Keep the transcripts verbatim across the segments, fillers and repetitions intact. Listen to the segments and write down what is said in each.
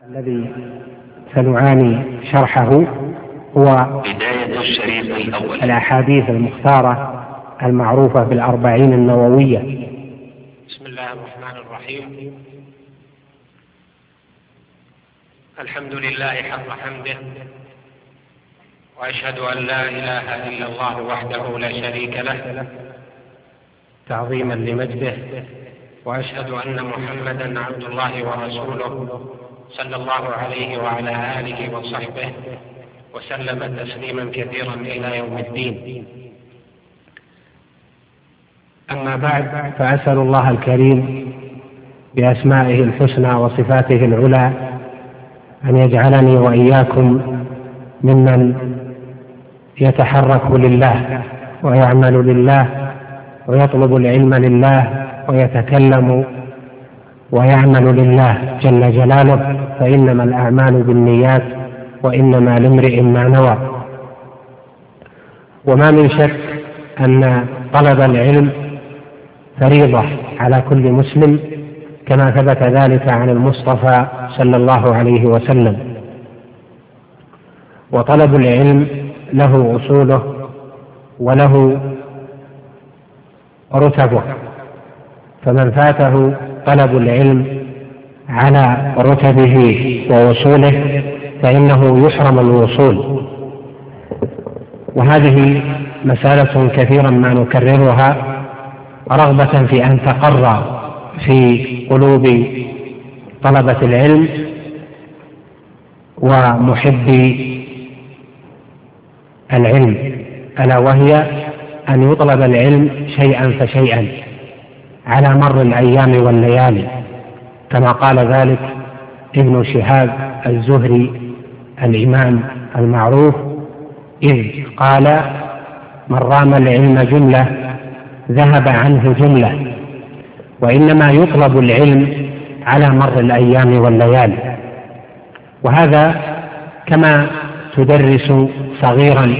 الذي سنعاني شرحه هو بداية الشريط الأول الأحاديث المختارة المعروفة بالأربعين النووية. بسم الله الرحمن الرحيم. الحمد لله حق حمده، وأشهد أن لا إله إلا الله وحده لا شريك له تعظيما لمجده، وأشهد أن محمدا عبد الله ورسوله صلى الله عليه وعلى آله وصحبه وسلم تسليما كثيرا إلى يوم الدين. أما بعد، فأسأل الله الكريم بأسمائه الحسنى وصفاته العلى أن يجعلني وإياكم ممن يتحرك لله ويعمل لله ويطلب العلم لله ويتكلم ويعمل لله جل جلاله، فإنما الأعمال بالنيات وإنما لامرئ ما نوى. وما من شك أن طلب العلم فريضة على كل مسلم، كما ثبت ذلك عن المصطفى صلى الله عليه وسلم. وطلب العلم له أصوله وله رتبه، فمن فاته طلب العلم على رتبه ووصوله فإنه يحرم الوصول. وهذه مسألة كثيرا ما نكررها رغبة في أن تقر في قلوب طلبة العلم ومحبي العلم، ألا وهي أن يطلب العلم شيئا فشيئا على مر الأيام والليالي، كما قال ذلك ابن شهاب الزهري الإمام المعروف، إذ قال: من رام العلم جملة ذهب عنه جملة. وإنما يطلب العلم على مر الأيام والليالي. وهذا كما تدرس صغيرا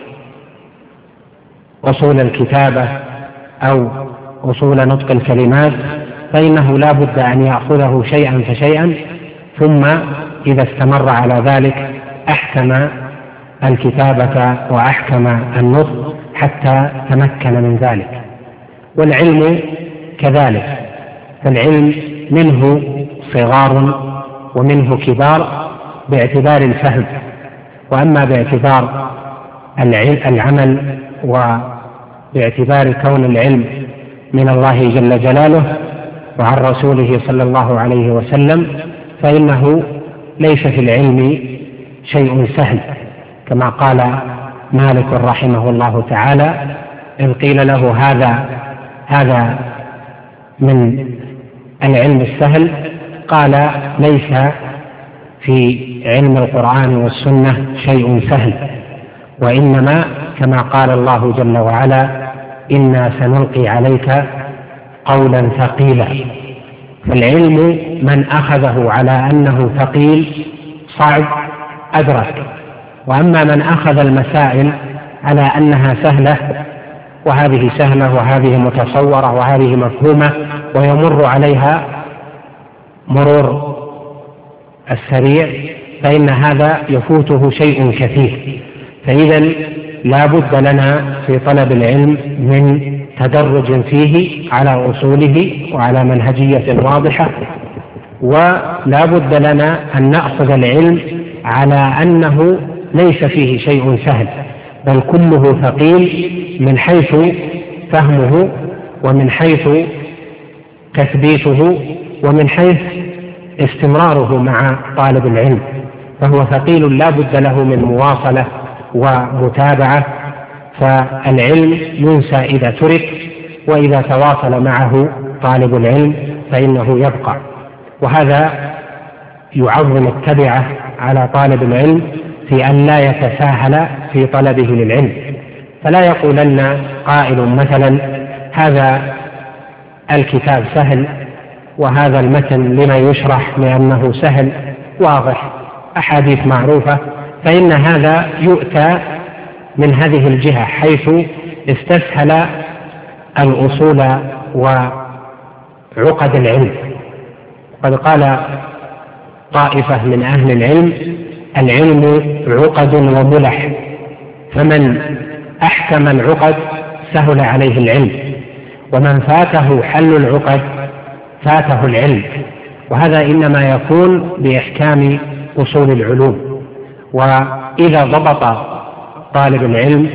أصول الكتابة أو أصول نطق الكلمات، فإنه لا بد أن يأخذه شيئا فشيئا، ثم إذا استمر على ذلك أحكم الكتابة وأحكم النطق حتى تمكن من ذلك. والعلم كذلك، فالعلم منه صغار ومنه كبار باعتبار الفهم، وأما باعتبار العمل وباعتبار كون العلم من الله جل جلاله وعن رسوله صلى الله عليه وسلم، فإنه ليس في العلم شيء سهل، كما قال مالك رحمه الله تعالى: إذ قيل له هذا هذا من العلم السهل، قال: ليس في علم القرآن والسنة شيء سهل، وإنما كما قال الله جل وعلا: إنا سنلقي عليك قولا ثقيلا. فالعلم من أخذه على أنه ثقيل صعب أدرك، وأما من أخذ المسائل على أنها سهلة، وهذه سهلة وهذه متصورة وهذه مفهومة ويمر عليها مرور السريع، فإن هذا يفوته شيء كثير. فإذا لا بد لنا في طلب العلم من تدرج فيه على أصوله وعلى منهجية واضحة، ولا بد لنا أن نأخذ العلم على أنه ليس فيه شيء سهل، بل كله ثقيل من حيث فهمه ومن حيث تثبيته ومن حيث استمراره مع طالب العلم، فهو ثقيل لا بد له من مواصلة ومتابعة. فالعلم ينسى إذا ترك، وإذا تواصل معه طالب العلم فإنه يبقى. وهذا يعظم التبعة على طالب العلم في أن لا يتساهل في طلبه للعلم، فلا يقولن قائل مثلا: هذا الكتاب سهل وهذا المتن لما يشرح لأنه سهل واضح أحاديث معروفة، فإن هذا يؤتى من هذه الجهة حيث استسهل الأصول وعقد العلم. قد قال طائفة من أهل العلم: العلم عقد وملح، فمن أحكم العقد سهل عليه العلم، ومن فاته حل العقد فاته العلم. وهذا إنما يكون بإحكام أصول العلوم. وإذا ضبط طالب العلم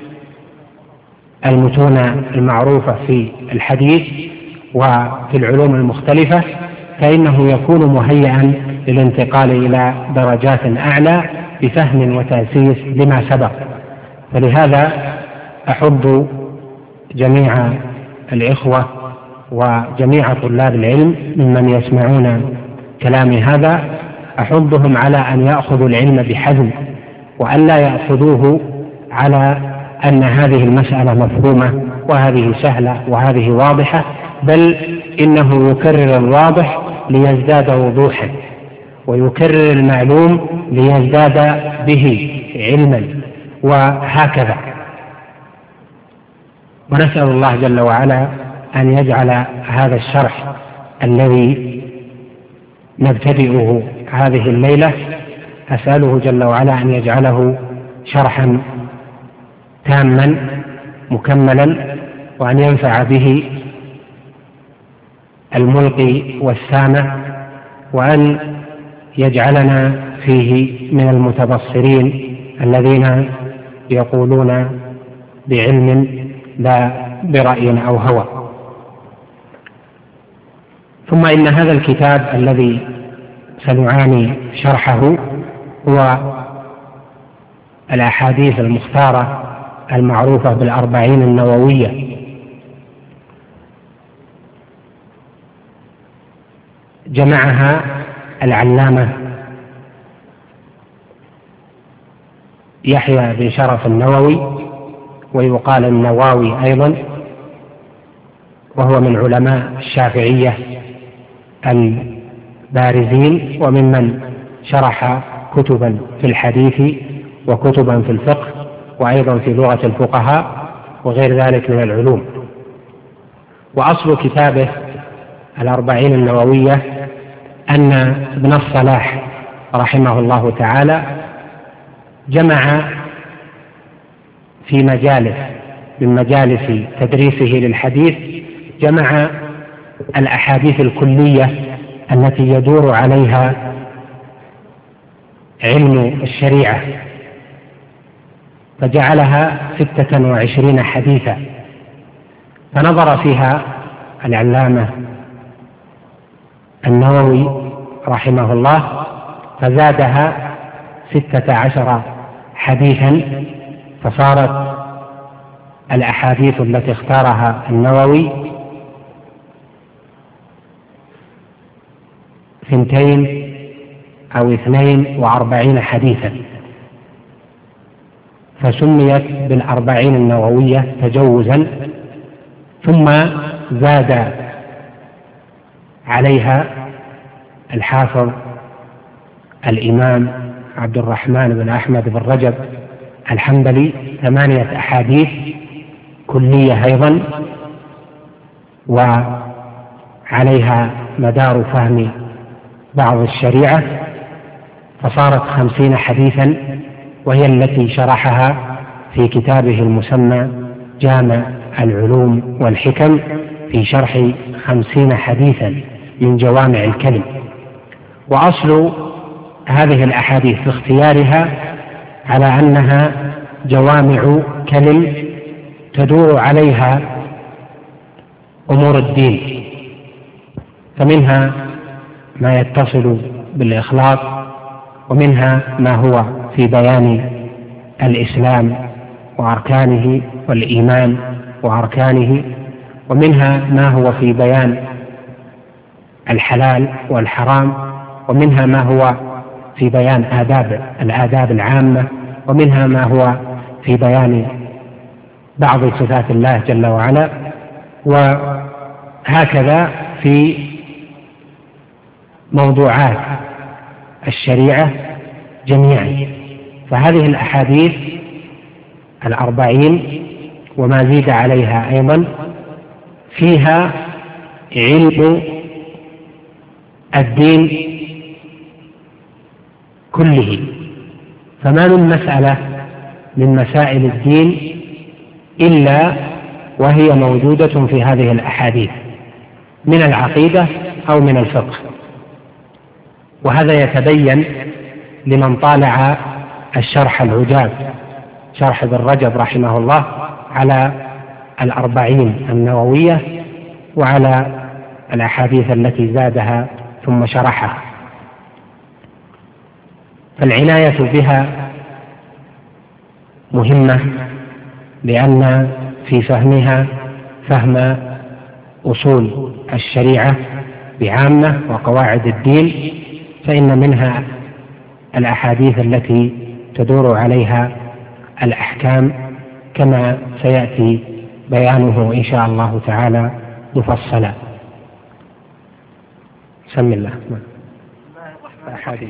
المتون المعروفة في الحديث وفي العلوم المختلفة فإنه يكون مهيئا للانتقال إلى درجات أعلى بفهم وتأسيس لما سبق. فلهذا أحض جميع الإخوة وجميع طلاب العلم ممن يسمعون كلامي هذا، أحضهم على أن يأخذوا العلم بحزم، وأن لا يأخذوه على أن هذه المسألة مفهومة وهذه سهلة وهذه واضحة، بل إنه يكرر الواضح ليزداد وضوحا، ويكرر المعلوم ليزداد به علما، وهكذا. ونسأل الله جل وعلا أن يجعل هذا الشرح الذي نبتدئه هذه الليلة، أسأله جل وعلا أن يجعله شرحا تاما مكملا، وأن ينفع به الملقي والسامع، وأن يجعلنا فيه من المتبصرين الذين يقولون بعلم لا برأي أو هوى. ثم إن هذا الكتاب الذي سنعاني شرحه هو الأحاديث المختارة المعروفة بالأربعين النووية. جمعها العلامة يحيى بن شرف النووي، ويقال النواوي أيضا، وهو من علماء الشافعية البارزين، وممن شرح كتبا في الحديث وكتبا في الفقه وأيضا في لغة الفقهاء وغير ذلك من العلوم. وأصل كتابه الأربعين النووية أن ابن الصلاح رحمه الله تعالى جمع في مجالس من مجالس تدريسه للحديث، جمع الأحاديث الكلية التي يدور عليها علم الشريعة، فجعلها ستة وعشرين حديثا. فنظر فيها العلامة النووي رحمه الله فزادها ستة عشر حديثا، فصارت الأحاديث التي اختارها النووي ثنتين أو اثنين وأربعين حديثا، فسميت بالأربعين النووية تجوزا. ثم زاد عليها الحافظ الإمام عبد الرحمن بن أحمد بن رجب الحنبلي ثمانية أحاديث كلية أيضا، وعليها مدار فهم بعض الشريعة، فصارت خمسين حديثا، وهي التي شرحها في كتابه المسمى جامع العلوم والحكم في شرح خمسين حديثا من جوامع الكلم. وأصل هذه الأحاديث في اختيارها على أنها جوامع كلم تدور عليها أمور الدين، فمنها ما يتصل بالإخلاص، ومنها ما هو في بيان الإسلام وأركانه والإيمان وأركانه، ومنها ما هو في بيان الحلال والحرام، ومنها ما هو في بيان آداب الآداب العامة، ومنها ما هو في بيان بعض صفات الله جل وعلا، وهكذا في موضوعات الشريعة جميعا. فهذه الأحاديث الأربعين وما زيد عليها أيضا فيها علم الدين كله، فما من مسألة من مسائل الدين إلا وهي موجودة في هذه الأحاديث من العقيدة أو من الفقه. وهذا يتبين لمن طالع الشرح العجاب، شرح ابن رجب رحمه الله على الأربعين النووية وعلى الأحاديث التي زادها ثم شرحها. فالعناية بها مهمة، لأن في فهمها فهم أصول الشريعة بعامة وقواعد الدين، فإن منها الأحاديث التي تدور عليها الأحكام كما سيأتي بيانه إن شاء الله تعالى مفصلا. بسم الله. الحديث.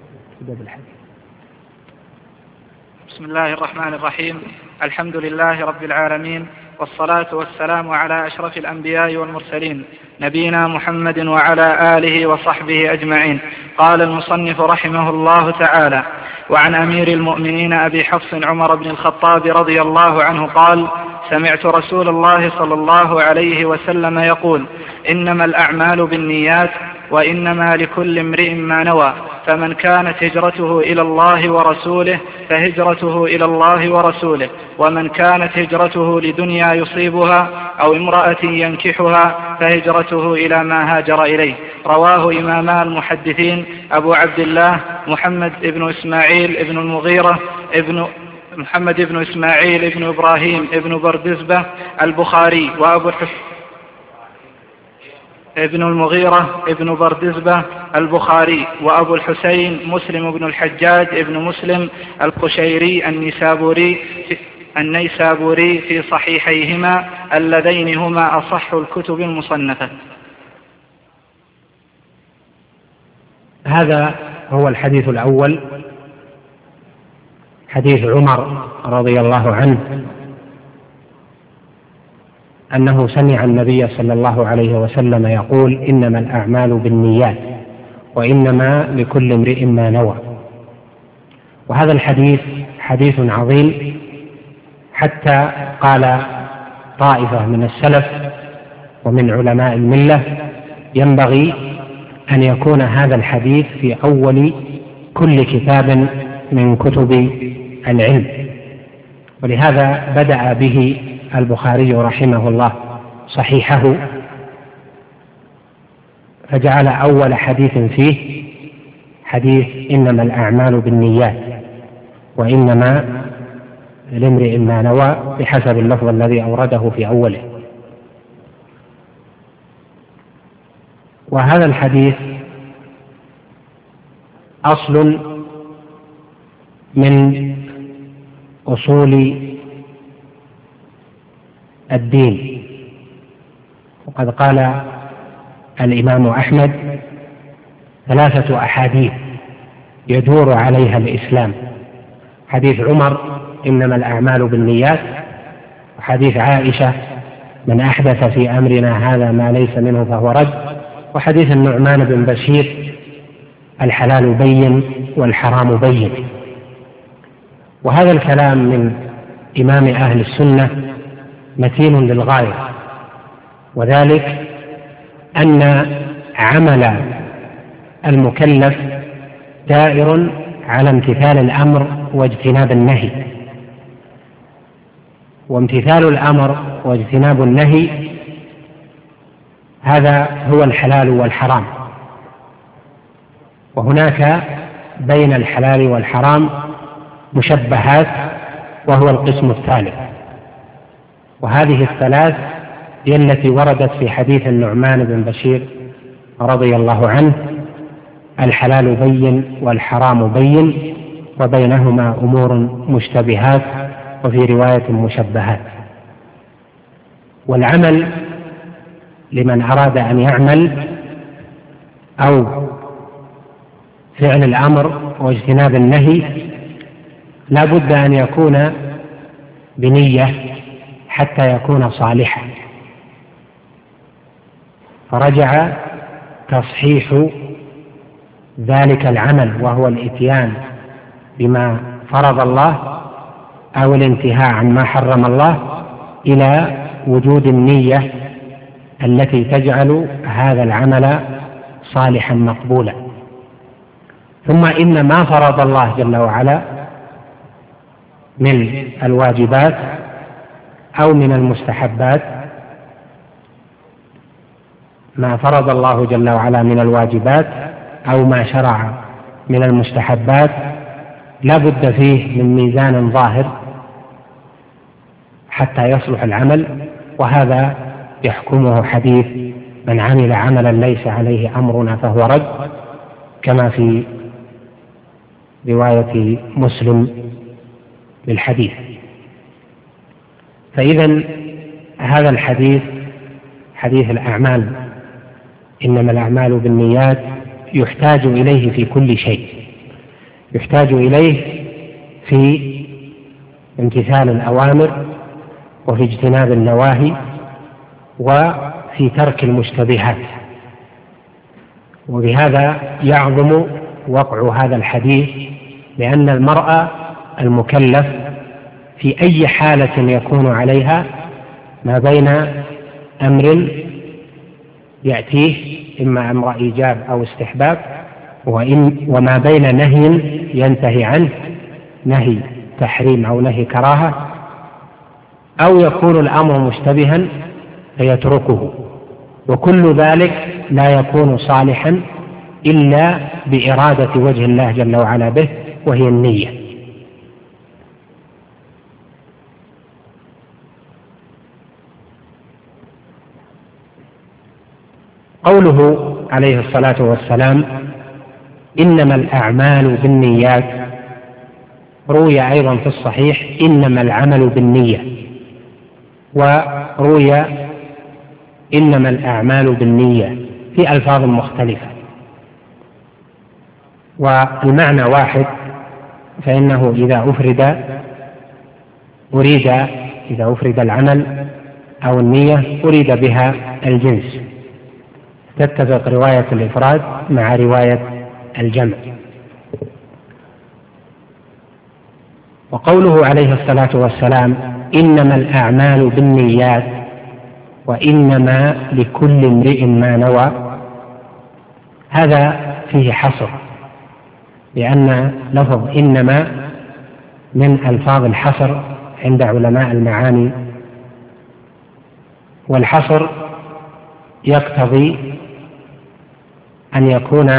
بسم الله الرحمن الرحيم. الحمد لله رب العالمين، والصلاة والسلام على أشرف الأنبياء والمرسلين نبينا محمد وعلى آله وصحبه أجمعين. قال المصنف رحمه الله تعالى: وعن أمير المؤمنين أبي حفص عمر بن الخطاب رضي الله عنه قال: سمعت رسول الله صلى الله عليه وسلم يقول: إنما الأعمال بالنيات وإنما لكل امرئ ما نوى، فمن كانت هجرته إلى الله ورسوله فهجرته إلى الله ورسوله، ومن كانت هجرته لدنيا يصيبها أو امرأة ينكحها فهجرته إلى ما هاجر إليه. رواه إماما المحدثين أبو عبد الله محمد بن إسماعيل بن المغيرة ابن محمد بن إسماعيل بن إبراهيم بن بردزبة البخاري، وأبو الحسين ابن المغيرة ابن بردزبة البخاري، وأبو الحسين مسلم بن الحجاج ابن مسلم القشيري النيسابوري النيسابوري في صحيحيهما اللذين هما أصح الكتب المصنفة. هذا هو الحديث الأول، حديث عمر رضي الله عنه أنه سمع النبي صلى الله عليه وسلم يقول: إنما الأعمال بالنيات وإنما لكل امرئ ما نوى. وهذا الحديث حديث عظيم، حتى قال طائفة من السلف ومن علماء الملة: ينبغي أن يكون هذا الحديث في أول كل كتاب من كتب العلم. ولهذا بدأ به البخاري رحمه الله صحيحه، فجعل أول حديث فيه حديث إنما الأعمال بالنيات وإنما لامرئ ما نوى، بحسب اللفظ الذي أورده في أوله. وهذا الحديث أصل من أصول الدين. وقد قال الإمام أحمد: ثلاثة أحاديث يدور عليها الإسلام: حديث عمر إنما الأعمال بالنيات، وحديث عائشة من أحدث في أمرنا هذا ما ليس منه فهو رد، وحديث النعمان بن بشير الحلال بين والحرام بين. وهذا الكلام من إمام أهل السنة متين للغاية، وذلك أن عمل المكلف دائر على امتثال الأمر واجتناب النهي، وامتثال الأمر واجتناب النهي هذا هو الحلال والحرام. وهناك بين الحلال والحرام مشبهات، وهو القسم الثالث. وهذه الثلاث هي التي وردت في حديث النعمان بن بشير رضي الله عنه: الحلال بين والحرام بين وبينهما أمور مشتبهات، وفي رواية مشبهات. والعمل لمن أراد أن يعمل أو فعل الأمر واجتناب النهي لا بد أن يكون بنية حتى يكون صالحا. فرجع تصحيح ذلك العمل وهو الإتيان بما فرض الله أو الانتهاء عن ما حرم الله إلى وجود النية التي تجعل هذا العمل صالحا مقبولا. ثم إن ما فرض الله جل وعلا من الواجبات أو من المستحبات، ما فرض الله جل وعلا من الواجبات أو ما شرع من المستحبات لا بد فيه من ميزان ظاهر حتى يصلح العمل، وهذا يحكمه حديث من عمل عملا ليس عليه أمرنا فهو رد، كما في رواية مسلم للحديث. فإذا هذا الحديث حديث الأعمال إنما الأعمال بالنيات يحتاج إليه في كل شيء، يحتاج إليه في امتثال الأوامر وفي اجتناب النواهي وفي ترك المشتبهات. وبهذا يعظم وقع هذا الحديث، لأن المرء المكلف في أي حالة يكون عليها ما بين أمر يأتيه إما أمر إيجاب أو استحباب، وإن وما بين نهي ينتهي عنه، نهي تحريم أو نهي كراهة، أو يكون الأمر مشتبها فيتركه، وكل ذلك لا يكون صالحا إلا بإرادة وجه الله جل وعلا به، وهي النية. قوله عليه الصلاة والسلام إنما الأعمال بالنيات، روي أيضا في الصحيح إنما العمل بالنية، وروي إنما الأعمال بالنية في ألفاظ مختلفة، والمعنى واحد، فإنه إذا أفرد أريد إذا أفرد العمل أو النية أريد بها الجنس، تتفق رواية الإفراد مع رواية الجمع. وقوله عليه الصلاة والسلام إنما الأعمال بالنيات وإنما لكل امرئ ما نوى، هذا فيه حصر، لأن لفظ إنما من ألفاظ الحصر عند علماء المعاني، والحصر يقتضي أن يكون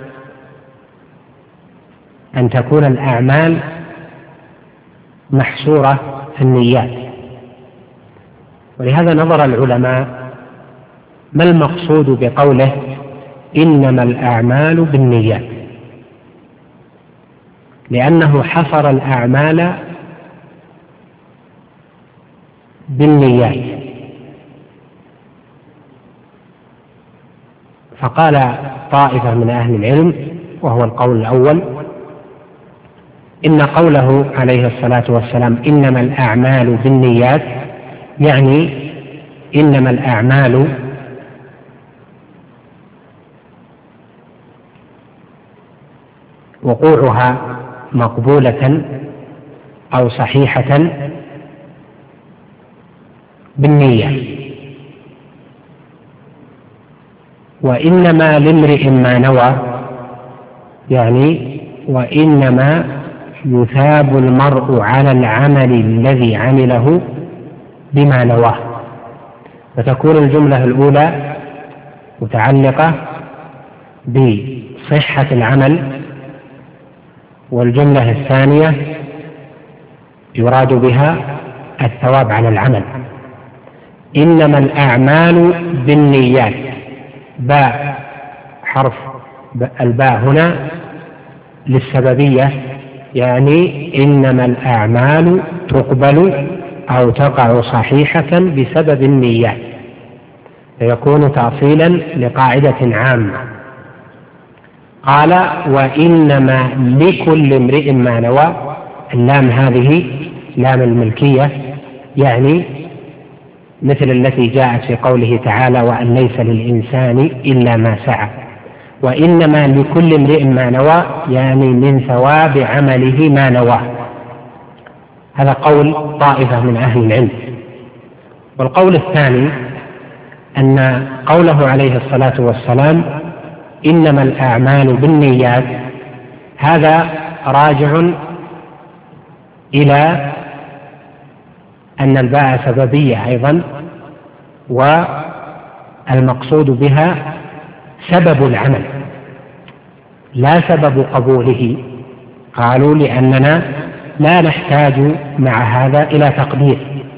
أن تكون الأعمال محصورة في النيات. ولهذا نظر العلماء ما المقصود بقوله إنما الأعمال بالنيات، لأنه حصر الأعمال بالنيات. فقال طائفة من أهل العلم، وهو القول الأول، إن قوله عليه الصلاة والسلام إنما الأعمال بالنيات يعني إنما الأعمال وقوعها مقبولة أو صحيحة بالنية، وإنما لامرئ ما نوى يعني وإنما يثاب المرء على العمل الذي عمله بما نواه. فتكون الجملة الأولى متعلقة بصحة العمل، والجملة الثانية يراد بها الثواب على العمل. إنما الأعمال بالنيات، باء حرف الباء هنا للسببية، يعني إنما الأعمال تقبل أو تقع صحيحة بسبب النيات، فيكون تأصيلا لقاعدة عامة. قال وإنما لكل امرئ ما نوى، اللام هذه لام الملكية، يعني مثل التي جاءت في قوله تعالى وأن ليس للإنسان إلا ما سعى، وإنما لكل امرئ ما نوى، يعني من ثواب عمله ما نواه. هذا قول طائفة من أهل العلم. والقول الثاني أن قوله عليه الصلاة والسلام إنما الأعمال بالنيات، هذا راجع إلى أن الباء سببية أيضا، والمقصود بها سبب العمل لا سبب قبوله. قالوا لأننا لا نحتاج مع هذا إلى تقدير،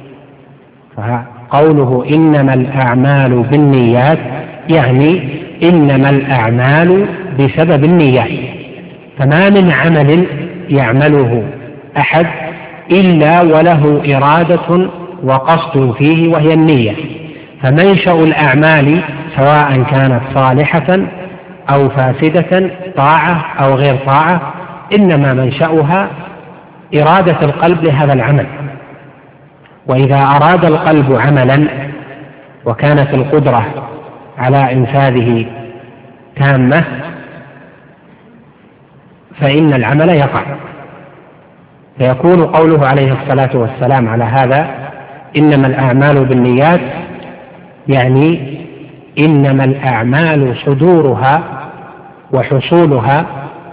فقوله إنما الأعمال بالنيات يعني إنما الأعمال بسبب النيات، فما من عمل يعمله أحد إلا وله إرادة وقصد فيه وهي النية. فمنشأ الأعمال سواء كانت صالحة أو فاسدة، طاعة أو غير طاعة، إنما منشأها إرادة القلب لهذا العمل. وإذا أراد القلب عملا وكانت القدرة على إنفاذه تامة فإن العمل يقع. فيكون قوله عليه الصلاة والسلام على هذا إنما الأعمال بالنيات يعني إنما الأعمال صدورها وحصولها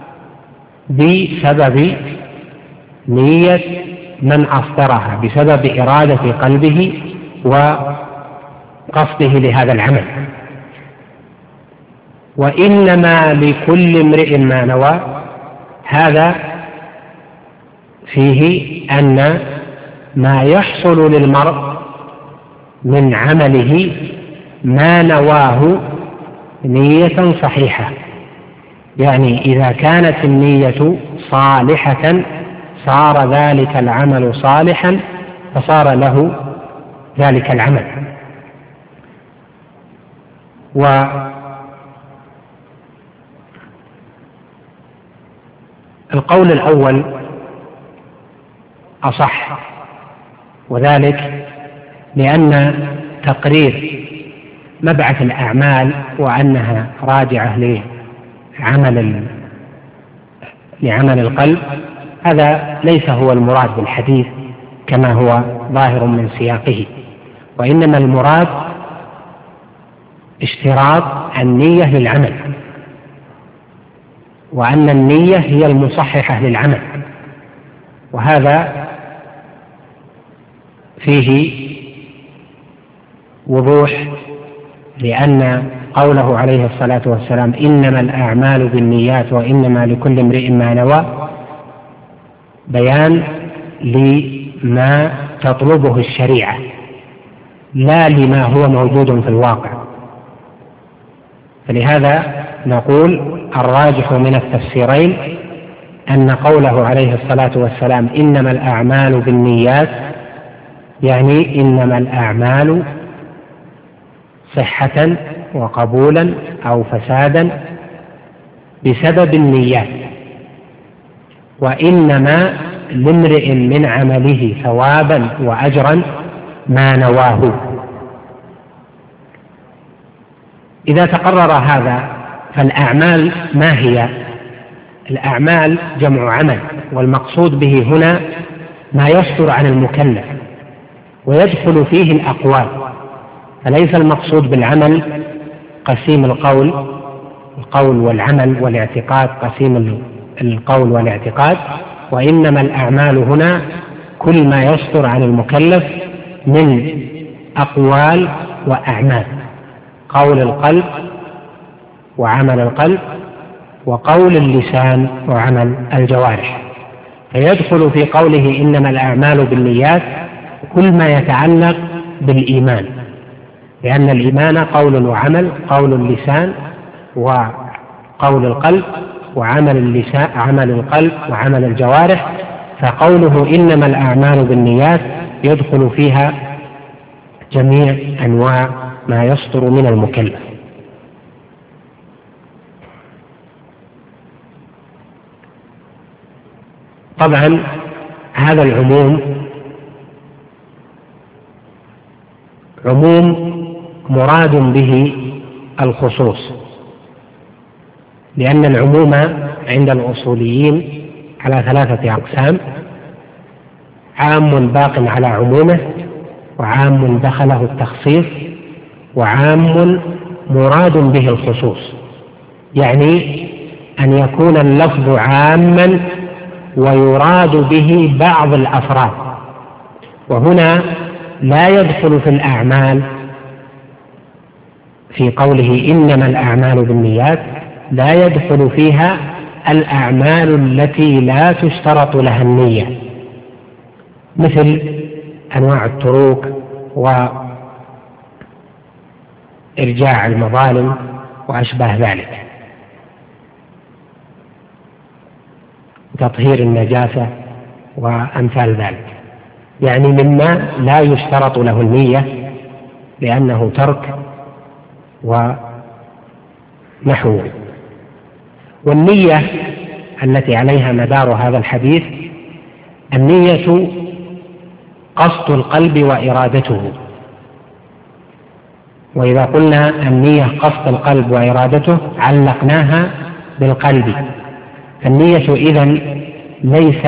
بسبب نية من أصدرها، بسبب إرادة قلبه وقصده لهذا العمل. وإنما لكل امرئ ما نوى، هذا فيه أن ما يحصل للمرء من عمله ما نواه نية صحيحة، يعني إذا كانت النية صالحة صار ذلك العمل صالحا فصار له ذلك العمل. والقول الأول أصح، وذلك لأن تقرير مبعث الأعمال وأنها راجعة لعمل لعمل القلب هذا ليس هو المراد بالحديث كما هو ظاهر من سياقه، وإنما المراد اشتراط النية للعمل، وأن النية هي المصححة للعمل. وهذا فيه وضوح، لأن قوله عليه الصلاة والسلام إنما الأعمال بالنيات وإنما لكل امرئ ما نوى بيان لما تطلبه الشريعة لا لما هو موجود في الواقع. فلهذا نقول الراجح من التفسيرين أن قوله عليه الصلاة والسلام إنما الأعمال بالنيات يعني إنما الأعمال صحة وقبولا أو فسادا بسبب النيات، وإنما لامرئ من عمله ثوابا وأجرا ما نواه. إذا تقرر هذا فالأعمال ما هي؟ الأعمال جمع عمل، والمقصود به هنا ما يصدر عن المكلف ويدخل فيه الأقوال، فليس المقصود بالعمل قسيم القول القول والعمل والاعتقاد قسيم القول والاعتقاد، وإنما الأعمال هنا كل ما يصدر عن المكلف من أقوال وأعمال، قول القلب وعمل القلب وقول اللسان وعمل الجوارح. فيدخل في قوله إنما الأعمال بالنيات كل ما يتعلق بالإيمان، لأن الإيمان قول وعمل، قول اللسان وقول القلب وعمل اللسان عمل القلب وعمل الجوارح. فقوله إنما الأعمال بالنيات يدخل فيها جميع أنواع ما يصدر من المكلف. طبعا هذا العموم عموم مراد به الخصوص، لأن العموم عند الأصوليين على ثلاثة أقسام: عام باق على عمومه، وعام دخله التخصيص، وعام مراد به الخصوص. يعني أن يكون اللفظ عاما ويراد به بعض الأفراد. وهنا لا يدخل في الأعمال في قوله إنما الأعمال بالنيات، لا يدخل فيها الأعمال التي لا تشترط لها النية، مثل أنواع التروك وإرجاع المظالم وأشباه ذلك، تطهير النجاسة وأمثال ذلك، يعني مما لا يشترط له النية لأنه ترك ونحوه. والنية التي عليها مدار هذا الحديث النية قصد القلب وإرادته. وإذا قلنا النية قصد القلب وإرادته علقناها بالقلب، فالنية إذن ليس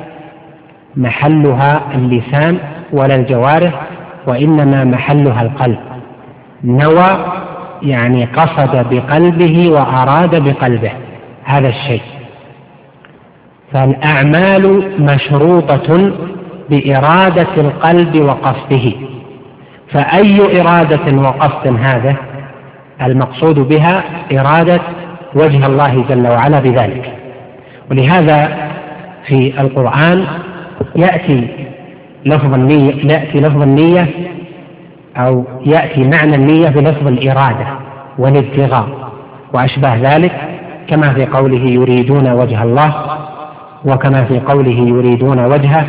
محلها اللسان ولا الجوارح، وإنما محلها القلب. نوى يعني قصد بقلبه وأراد بقلبه هذا الشيء. فالأعمال مشروطة بإرادة القلب وقصده، فأي إرادة وقصد هذا المقصود بها إرادة وجه الله جل وعلا بذلك. ولهذا في القرآن يأتي لفظ النية, يأتي لفظ النية أو يأتي معنى النية بلفظ الإرادة والابتغاء وأشباه ذلك، كما في قوله يريدون وجه الله، وكما في قوله يريدون وجهه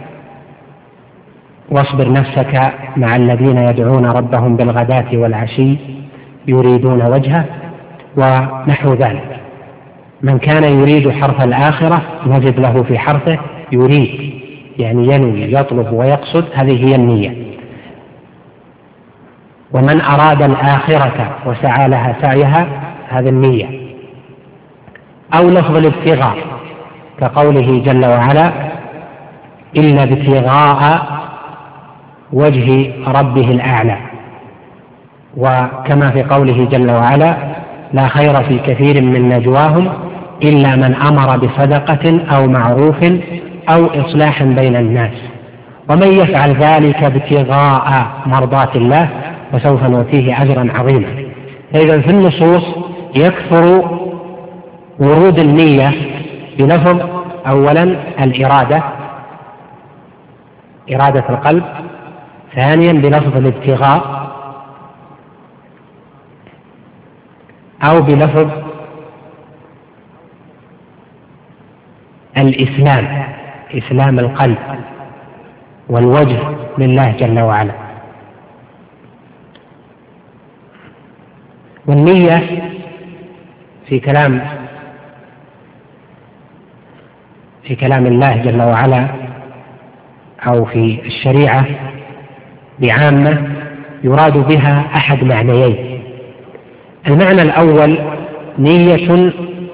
واصبر نفسك مع الذين يدعون ربهم بالغداة والعشي يريدون وجهه ونحو ذلك. من كان يريد حرث الآخرة نجد له في حرثه يريد، يعني ينوي يطلب ويقصد، هذه هي النية. ومن أراد الآخرة وسعى لها سعيها هذه النية. أو لفظ الابتغاء كقوله جل وعلا إلا ابتغاء وجه ربه الأعلى، وكما في قوله جل وعلا لا خير في كثير من نجواهم إلا من أمر بصدقة أو معروف أو إصلاح بين الناس ومن يفعل ذلك ابتغاء مرضات الله فسوف نؤتيه أجرا عظيما. إذن في النصوص يكثر ورود النية بلفظ أولا الإرادة، إرادة القلب، ثانيا بلفظ الابتغاء أو بلفظ الإسلام، إسلام القلب والوجه لله جل وعلا. والنية في كلام في كلام الله جل وعلا أو في الشريعة بعامة يراد بها أحد معنيين. المعنى الأول نية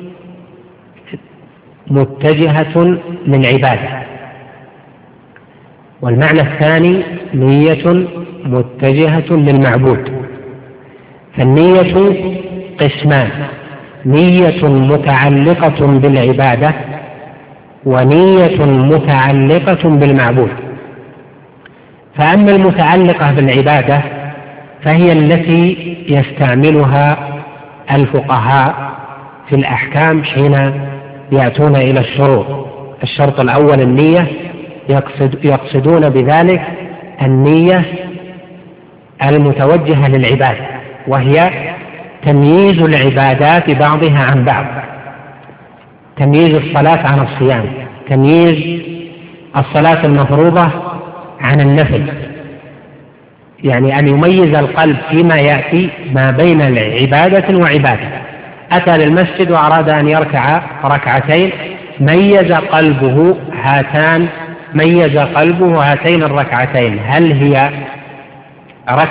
متجهة للعبادة، والمعنى الثاني نية متجهة للمعبود. فالنية قسمان: نية متعلقة بالعبادة ونية متعلقة بالمعبود. فأما المتعلقة بالعبادة فهي التي يستعملها الفقهاء في الأحكام حين يأتون إلى الشروط. الشرط الأول النية، يقصد يقصدون بذلك النية المتوجهة للعبادة، وهي تمييز العبادات بعضها عن بعض، تمييز الصلاة عن الصيام، تمييز الصلاة المفروضة عن النفل، يعني أن يميز القلب فيما يأتي ما بين عبادة وعبادة. أتى للمسجد وأراد أن يركع ركعتين، ميز قلبه هاتان ميز قلبه هاتين الركعتين، هل هي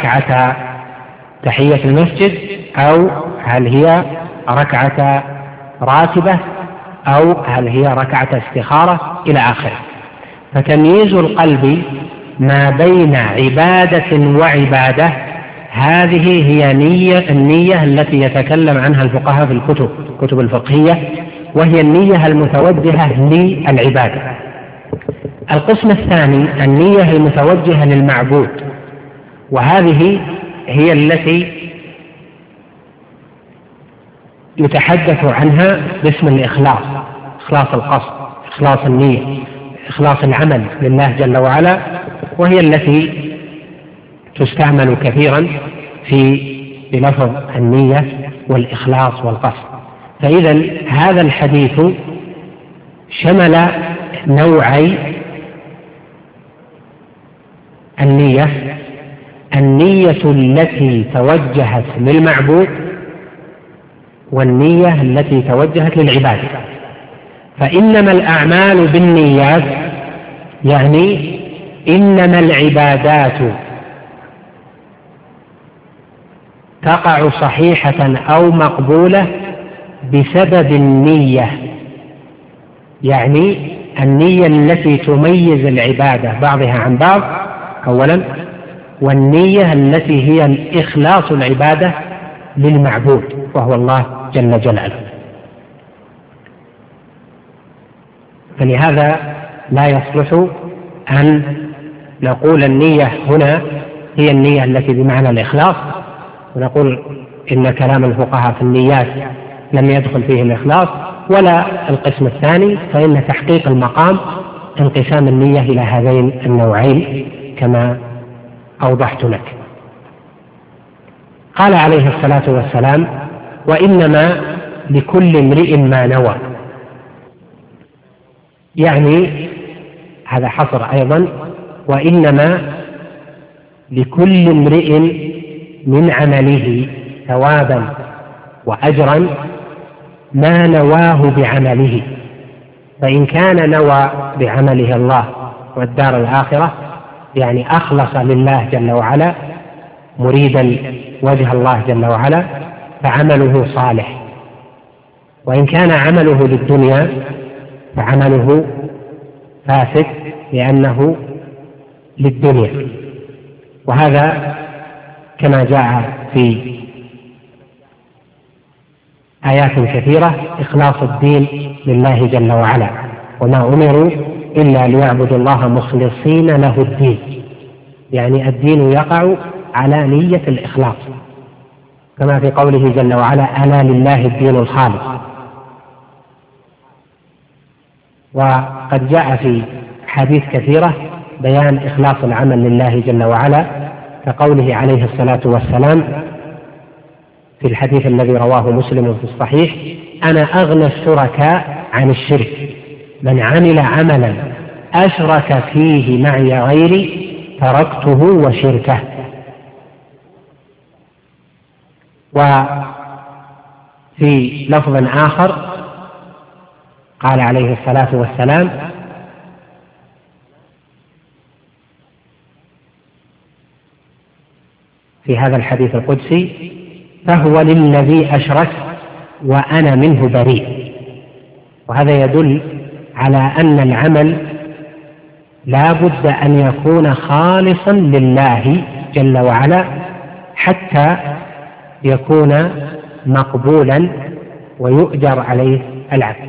ركعة تحية المسجد أو هل هي ركعة راتبة أو هل هي ركعة استخارة إلى آخره. فتمييز القلب ما بين عبادة وعبادة هذه هي نية النية التي يتكلم عنها الفقهاء في الكتب الكتب الفقهية، وهي النية المتوجهة للعبادة. القسم الثاني النية المتوجهة للمعبود، وهذه هي التي يتحدث عنها باسم الإخلاص، إخلاص القصد، إخلاص النية، إخلاص العمل لله جل وعلا، وهي التي تستعمل كثيرا في بلفظ النية والإخلاص والقصد. فإذا هذا الحديث شمل نوعي النية: النية التي توجهت للمعبود والنية التي توجهت للعبادة. فإنما الأعمال بالنيات يعني إنما العبادات تقع صحيحة أو مقبولة بسبب النية، يعني النية التي تميز العبادة بعضها عن بعض أولا، والنية التي هي إخلاص العبادة للمعبود وهو الله جل جلاله. فلهذا لا يصلح أن نقول النية هنا هي النية التي بمعنى الإخلاص، ونقول إن كلام الفقهاء في النيات لم يدخل فيه الإخلاص، ولا القسم الثاني، فإن تحقيق المقام انقسام النية إلى هذين النوعين كما أوضحت لك. قال عليه الصلاة والسلام: وإنما لكل امرئ ما نوى، يعني هذا حصر أيضا، وإنما لكل امرئ من عمله ثوابا وأجرا ما نواه بعمله، فإن كان نوى بعمله الله والدار الآخرة يعني أخلص لله جل وعلا مريدا وجه الله جل وعلا فعمله صالح، وإن كان عمله للدنيا فعمله فاسد لأنه للدنيا. وهذا كما جاء في آيات كثيرة إخلاص الدين لله جل وعلا، وما أمروا إلا ليعبدوا الله مخلصين له الدين، يعني الدين يقع على نية الإخلاص، كما في قوله جل وعلا: ألا لله الدين الخالص. وقد جاء في حديث كثيرة بيان إخلاص العمل لله جل وعلا، كقوله عليه الصلاة والسلام في الحديث الذي رواه مسلم في الصحيح: أنا أغنى الشركاء عن الشرك، من عمل عملا أشرك فيه معي غيري تركته وشركه. وفي لفظ آخر قال عليه الصلاة والسلام: في هذا الحديث القدسي: فهو للذي أشرك وأنا منه بريء. وهذا يدل على أن العمل لا بد أن يكون خالصا لله جل وعلا حتى يكون مقبولا ويؤجر عليه العبد.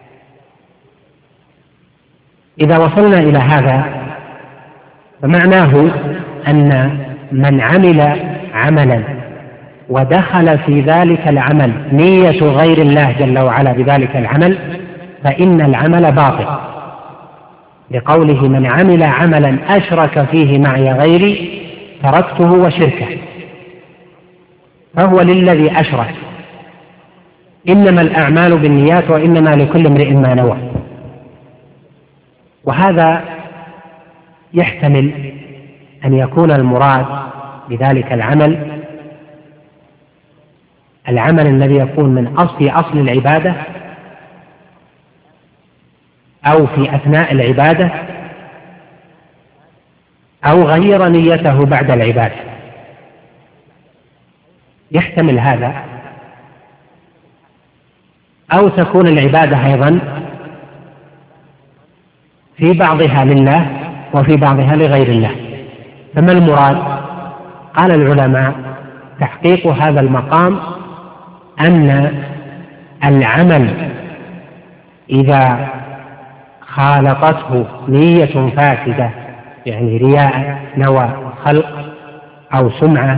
إذا وصلنا إلى هذا فمعناه أن من عمل عملا ودخل في ذلك العمل نية غير الله جل وعلا بذلك العمل فإن العمل باطل، لقوله: من عمل عملا أشرك فيه معي غيري تركته وشركه. فهو للذي أشرك. إنما الأعمال بالنيات وإنما لكل امرئ ما نوى. وهذا يحتمل أن يكون المراد بذلك العمل العمل الذي يكون من أصل أصل العبادة أو في أثناء العبادة أو غير نيته بعد العبادة، يحتمل هذا. أو تكون العبادة أيضا في بعضها لله وفي بعضها لغير الله. فما المراد؟ قال العلماء: تحقيق هذا المقام أن العمل إذا خالطته نية فاسدة، يعني رياء، نوى خلق أو سمعة،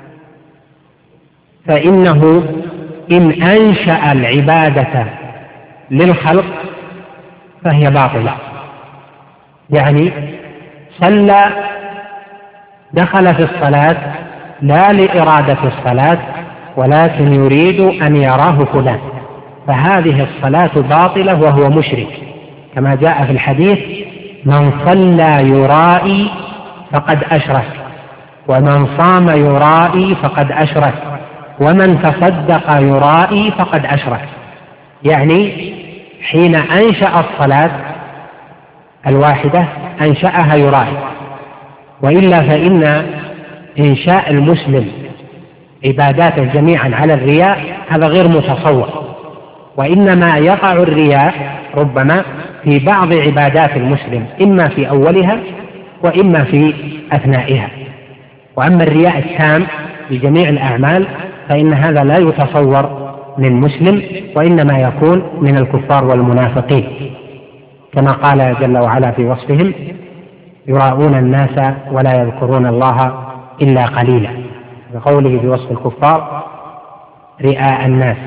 فإنه إن أنشأ العبادة للخلق فهي باطلة. يعني صلى، دخل في الصلاة لا لإرادة الصلاة ولكن يريد أن يراه فلان، فهذه الصلاة باطلة وهو مشرك، كما جاء في الحديث: من صلى يرائي فقد أشرك، ومن صام يرائي فقد أشرك، ومن تصدق يرائي فقد أشرك. يعني حين أنشأ الصلاة الواحدة أنشأها يرائي، وإلا فإن إنشاء المسلم عباداته جميعا على الرياء هذا غير متصور، وإنما يقع الرياء ربما في بعض عبادات المسلم، إما في أولها وإما في أثنائها. وأما الرياء التام بجميع الأعمال فإن هذا لا يتصور من مسلم، وإنما يكون من الكفار والمنافقين، كما قال جل وعلا في وصفهم: يراءون الناس ولا يذكرون الله إلا قليلا، بقوله في وصف الكفار: رئاء الناس.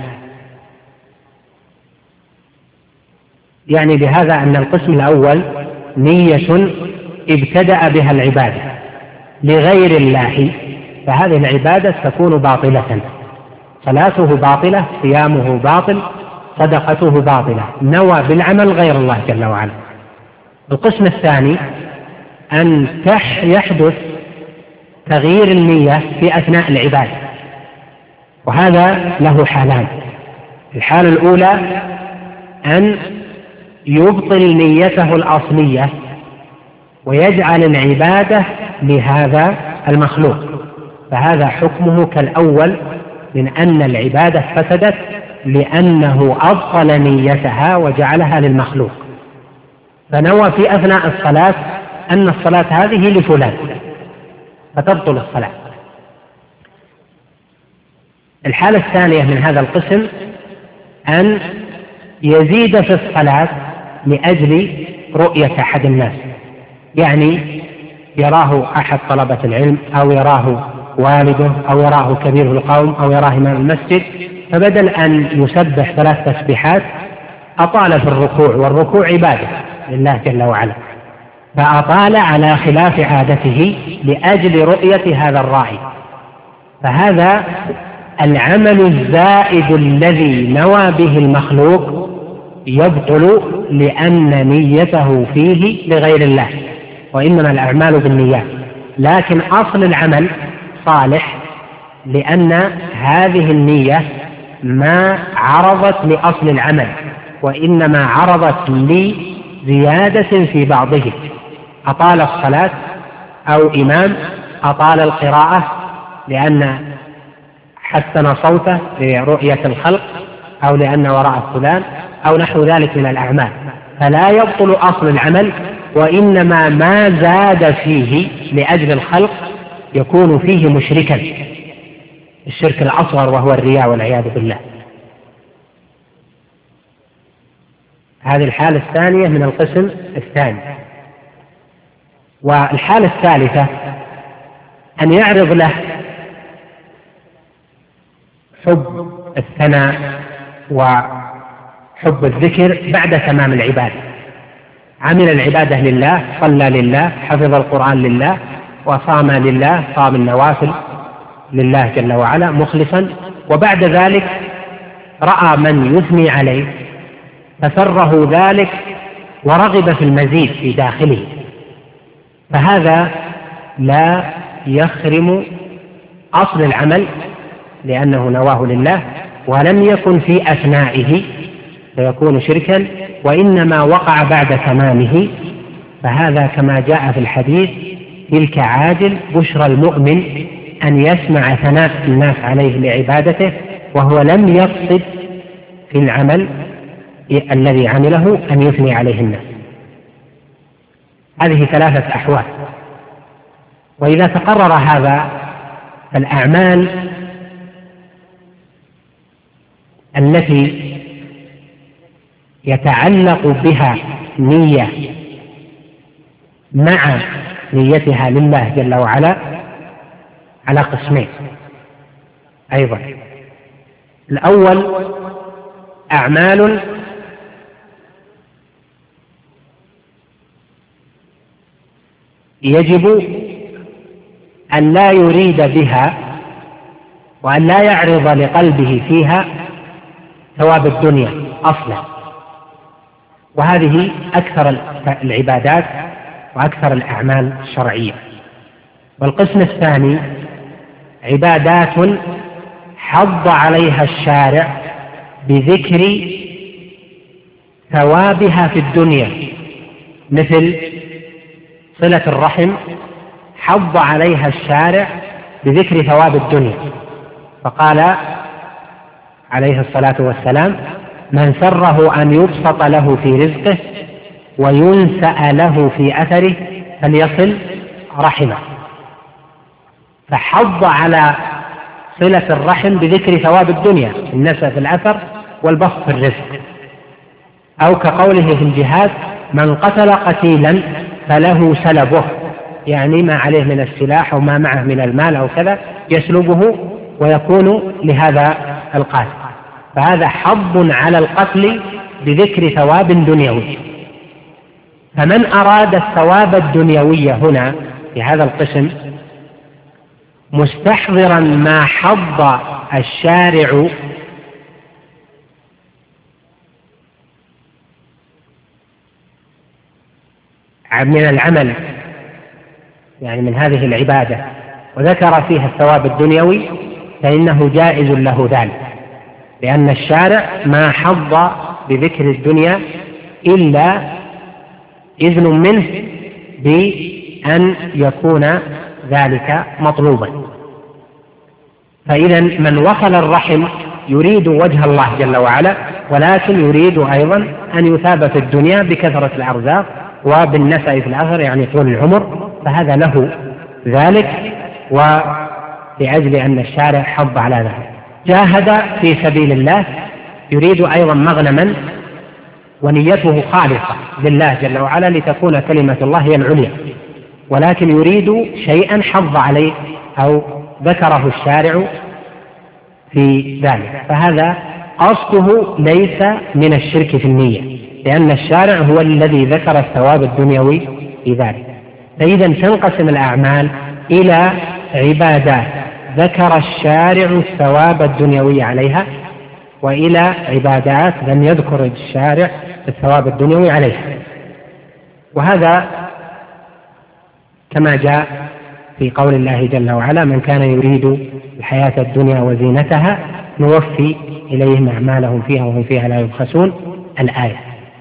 يعني بهذا أن القسم الأول نية ابتدأ بها العبادة لغير الله، فهذه العبادة تكون باطلة، صلاته باطلة، صيامه باطل، صدقته باطلة، نوى بالعمل غير الله جل وعلا. القسم الثاني أن يحدث تغيير النية في أثناء العبادة، وهذا له حالان. الحالة الأولى أن يبطل نيته الأصلية ويجعل العبادة لهذا المخلوق، فهذا حكمه كالأول من أن العبادة فسدت لأنه أبطل نيتها وجعلها للمخلوق، فنوى في أثناء الصلاة أن الصلاة هذه لفلان فتبطل الصلاة. الحالة الثانية من هذا القسم أن يزيد في الصلاة لأجل رؤية أحد الناس، يعني يراه أحد طلبة العلم أو يراه والده أو يراه كبير القوم أو يراه إمام المسجد، فبدل أن يسبح ثلاث تسبيحات أطال في الركوع، والركوع عبادة لله جل وعلا، فأطال على خلاف عادته لأجل رؤية هذا الراعي، فهذا العمل الزائد الذي نوى به المخلوق يبطل لأن نيته فيه لغير الله، وإنما الأعمال بالنيات، لكن أصل العمل صالح لأن هذه النية ما عرضت لأصل العمل، وإنما عرضت لزيادة في بعضه، أطال الصلاة أو إمام أطال القراءة لأن حسن صوته لرؤية الخلق أو لأن وراء فلان أو نحو ذلك من الأعمال، فلا يبطل أصل العمل، وإنما ما زاد فيه لأجل الخلق يكون فيه مشركا، الشرك الأصغر وهو الرياء والعياذ بالله. هذه الحالة الثانية من القسم الثاني. والحالة الثالثة أن يعرض له حب الثناء وحب الذكر بعد تمام العبادة، عمل العبادة لله، صلى لله، حفظ القرآن لله، وصام لله، صام النوافل لله جل وعلا مخلصا، وبعد ذلك رأى من يثني عليه فسره ذلك ورغب في المزيد في داخله، فهذا لا يخرم أصل العمل لأنه نواه لله ولم يكن في أثنائه فيكون شركا، وإنما وقع بعد تمامه، فهذا كما جاء في الحديث: تلك عاجل بشرى المؤمن أن يسمع ثناء الناس عليه لعبادته وهو لم يقصد في العمل الذي عمله أن يثني عليه الناس. هذه ثلاثة أحوال. وإذا تقرر هذا فالأعمال التي يتعلق بها نية مع نيتها لله جل وعلا على قسمين أيضا. الأول أعمال يجب أن لا يريد بها وأن لا يعرض لقلبه فيها ثواب الدنيا أصلا، وهذه أكثر العبادات وأكثر الأعمال الشرعية. والقسم الثاني عبادات حض عليها الشارع بذكر ثوابها في الدنيا، مثل صلة الرحم حض عليها الشارع بذكر ثواب الدنيا، فقال عليه الصلاة والسلام: من سره أن يبسط له في رزقه وينسأ له في أثره فليصل رحمه. فحض على صلة الرحم بذكر ثواب الدنيا، النسأ في الأثر والبسط في الرزق. أو كقوله في الجهاد: من قتل قتيلا فله سلبه، يعني ما عليه من السلاح أو ما معه من المال أو كذا يسلبه ويكون لهذا القاتل. فهذا حض على القتل بذكر ثواب دنيوي. فمن أراد الثواب الدنيوي هنا في هذا القسم مستحضرا ما حض الشارع من العمل، يعني من هذه العبادة، وذكر فيها الثواب الدنيوي، فإنه جائز له ذلك، لأن الشارع ما حض بذكر الدنيا إلا إذن منه بأن يكون ذلك مطلوبا. فإذا من وصل الرحم يريد وجه الله جل وعلا، ولكن يريد أيضا أن يثاب في الدنيا بكثرة الأرزاق وبالنسأ في الآخر، يعني طول العمر، فهذا له ذلك، ولأجل أن الشارع حض على ذلك. جاهد في سبيل الله يريد أيضا مغنما ونيته خالصة لله جل وعلا لتكون كلمة الله هي العليا، ولكن يريد شيئا حض عليه أو ذكره الشارع في ذلك، فهذا قصده ليس من الشرك في النية، لأن الشارع هو الذي ذكر الثواب الدنيوي في ذلك. فإذا تنقسم الأعمال إلى عبادات ذكر الشارع الثواب الدنيوي عليها، وإلى عبادات لم يذكر الشارع الثواب الدنيوي عليها. وهذا كما جاء في قول الله جل وعلا: من كان يريد الحياة الدنيا وزينتها نوفي إليهم أعمالهم فيها وهم فيها لا يبخسون، الآية.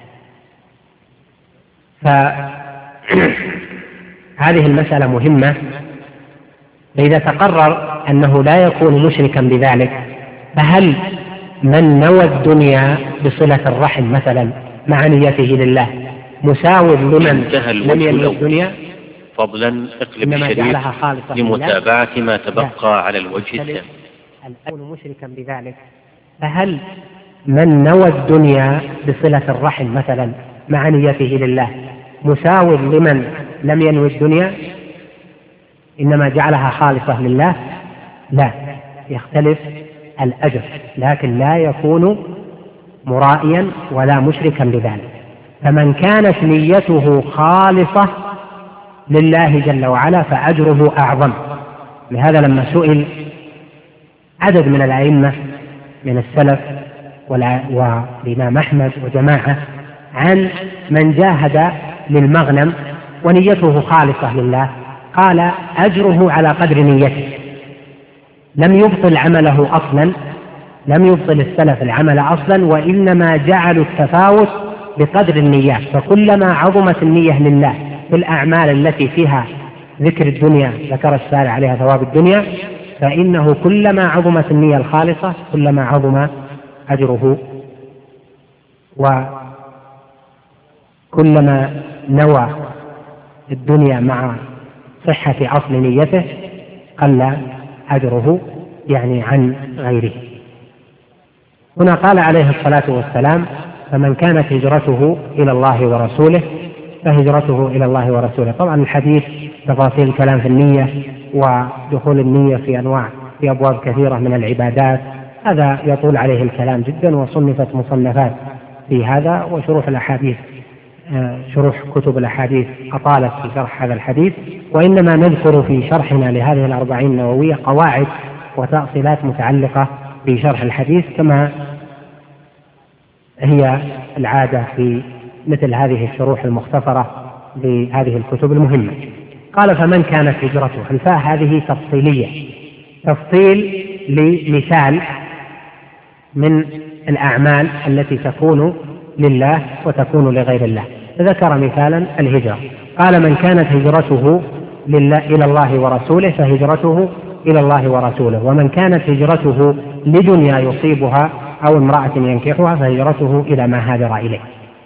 فهذه المسألة مهمة. فإذا تقرر أنه لا يكون مشركا بذلك، فهل من نوى الدنيا بصلة الرحم مثلا مع نيته لله مساو لمن لم ينوي الدنيا؟ فضلا اقلب الشريط لمتابعة ما تبقى على الوجه الثاني. يكون مشركا بذلك، فهل من نوى الدنيا بصلة الرحم مثلا مع نيته لله مساو لمن لم ينوي الدنيا إنما جعلها خالصة لله؟ لا، يختلف الأجر، لكن لا يكون مرائيا ولا مشركا بذلك. فمن كانت نيته خالصة لله جل وعلا فأجره أعظم. لهذا لما سئل عدد من الأئمة من السلف والإمام أحمد وجماعة عن من جاهد للمغنم ونيته خالصة لله، قال أجره على قدر نيته، لم يبطل عمله أصلا، لم يبطل السلف العمل أصلا، وإنما جعلوا التفاوت بقدر النيات. فكلما عظمت النية لله في الأعمال التي فيها ذكر الدنيا ذكر الشارع عليها ثواب الدنيا، فإنه كلما عظمت النية الخالصة كلما عظم أجره وكلما نوى الدنيا مع صحة أصل نيته قل أجره يعني عن غيره. هنا قال عليه الصلاة والسلام: فمن كانت هجرته إلى الله ورسوله فهجرته إلى الله ورسوله. طبعا الحديث تفاصيل الكلام في النية ودخول النية في أنواع في أبواب كثيرة من العبادات، هذا يطول عليه الكلام جدا، وصنفت مصنفات في هذا وشروح الأحاديث، شروح كتب الأحاديث أطالت في شرح هذا الحديث، وإنما نذكر في شرحنا لهذه الأربعين النووية قواعد وتأصيلات متعلقة بشرح الحديث كما هي العادة في مثل هذه الشروح المختصرة لهذه الكتب المهمة. قال: فمن كانت هجرته، الفاء هذه تفصيلية، تفصيل لمثال من الأعمال التي تكون لله وتكون لغير الله. ذكر مثالا الهجرة، قال: من كانت هجرته لله إلى الله ورسوله فهجرته إلى الله ورسوله، ومن كانت هجرته لدنيا يصيبها أو امرأة ينكحها فهجرته إلى ما هاجر إليه.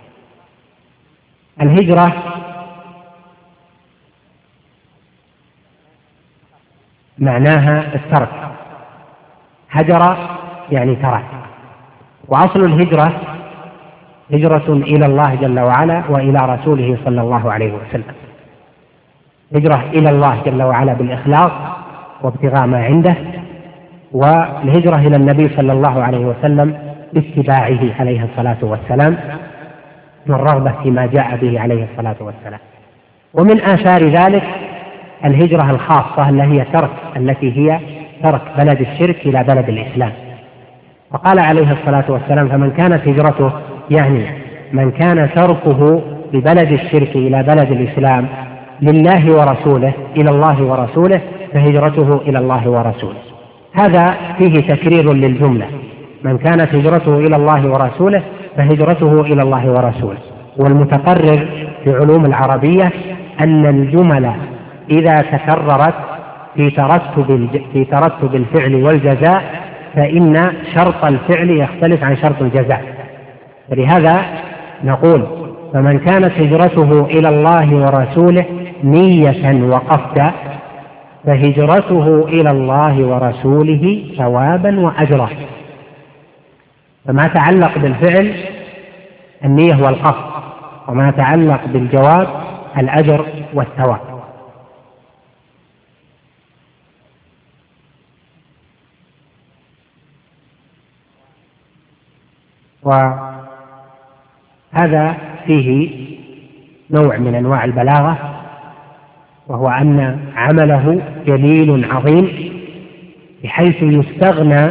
الهجرة معناها الترك، هجر يعني ترك، وأصل الهجرة هجرة إلى الله جل وعلا وإلى رسوله صلى الله عليه وسلم. هجرة إلى الله جل وعلا بالإخلاص وابتغاء ما عنده، والهجرة إلى النبي صلى الله عليه وسلم باتباعه عليه الصلاة والسلام والرغبة فيما جاء به عليه الصلاة والسلام. ومن آثار ذلك الهجرة الخاصة التي هي ترك التي هي ترك بلد الشرك إلى بلد الإسلام. وقال عليه الصلاة والسلام: فمن كانت هجرته، يعني من كان تركه ببلد الشرك إلى بلد الإسلام لله ورسوله إلى الله ورسوله فهجرته إلى الله ورسوله. هذا فيه تكرير للجملة: من كانت هجرته إلى الله ورسوله فهجرته إلى الله ورسوله. والمتقرر في علوم العربية أن الجمل إذا تكررت في ترتب في ترتب الفعل والجزاء فإن شرط الفعل يختلف عن شرط الجزاء. فلهذا نقول: فمن كانت هجرته إلى الله ورسوله نية وقصدا فهجرته إلى الله ورسوله ثوابا وأجرا. فما تعلق بالفعل النية والقصد، وما تعلق بالجواب الأجر والثواب. وهذا فيه نوع من أنواع البلاغة، وهو أن عمله جليل عظيم بحيث يستغنى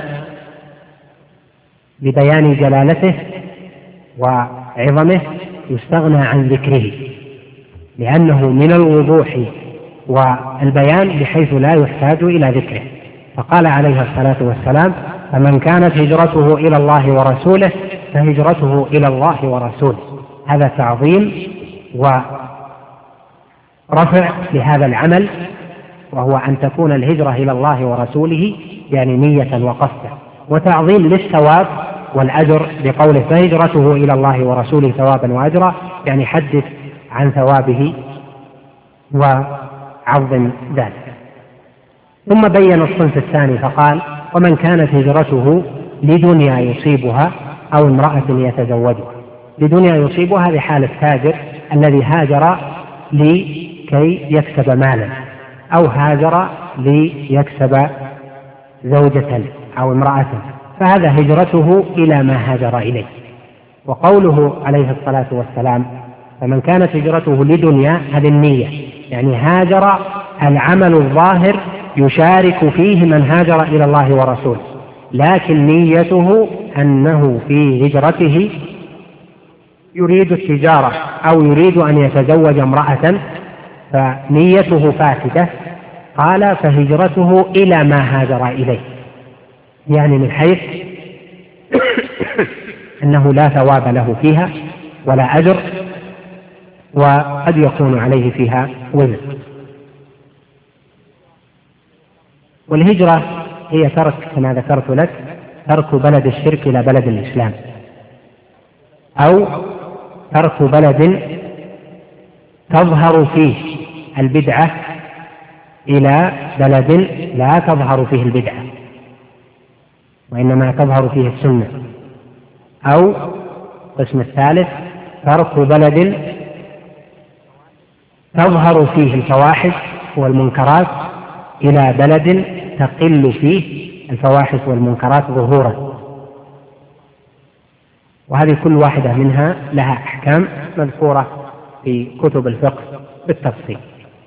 ببيان جلالته وعظمه يستغنى عن ذكره، لأنه من الوضوح والبيان بحيث لا يحتاج إلى ذكره. فقال عليه الصلاة والسلام: فمن كانت هجرته إلى الله ورسوله فهجرته إلى الله ورسوله. هذا تعظيم ورفع لهذا العمل، وهو أن تكون الهجرة إلى الله ورسوله يعني نية وقصدا، وتعظيم للثواب والأجر بقوله: فهجرته إلى الله ورسوله ثوابا وأجرا، يعني حدث عن ثوابه وعظم ذلك. ثم بين الصنف الثاني فقال: ومن كانت هجرته لدنيا يصيبها أو امرأة يتزوجها. لدنيا يصيبها بحال التاجر الذي هاجر لكي يكسب مالا، أو هاجر ليكسب زوجة أو امرأة، فهذا هجرته إلى ما هاجر إليه. وقوله عليه الصلاة والسلام: فمن كانت هجرته لدنيا، هذه النية، يعني هاجر العمل الظاهر يشارك فيه من هاجر إلى الله ورسوله، لكن نيته أنه في هجرته يريد التجارة أو يريد أن يتزوج امرأة، فنيته فاسدة. قال: فهجرته إلى ما هاجر إليه، يعني من حيث أنه لا ثواب له فيها ولا أجر، وقد يكون عليه فيها وزر. والهجرة هي ترك، كما ذكرت لك، ترك بلد الشرك إلى بلد الإسلام. أو ترك بلد تظهر فيه البدعة إلى بلد لا تظهر فيه البدعة وإنما تظهر فيه السنة. أو القسم الثالث ترك بلد تظهر فيه الفواحش والمنكرات إلى بلد تقل فيه الفواحش والمنكرات ظهورا. وهذه كل واحدة منها لها أحكام مذكورة في كتب الفقه بالتفصيل.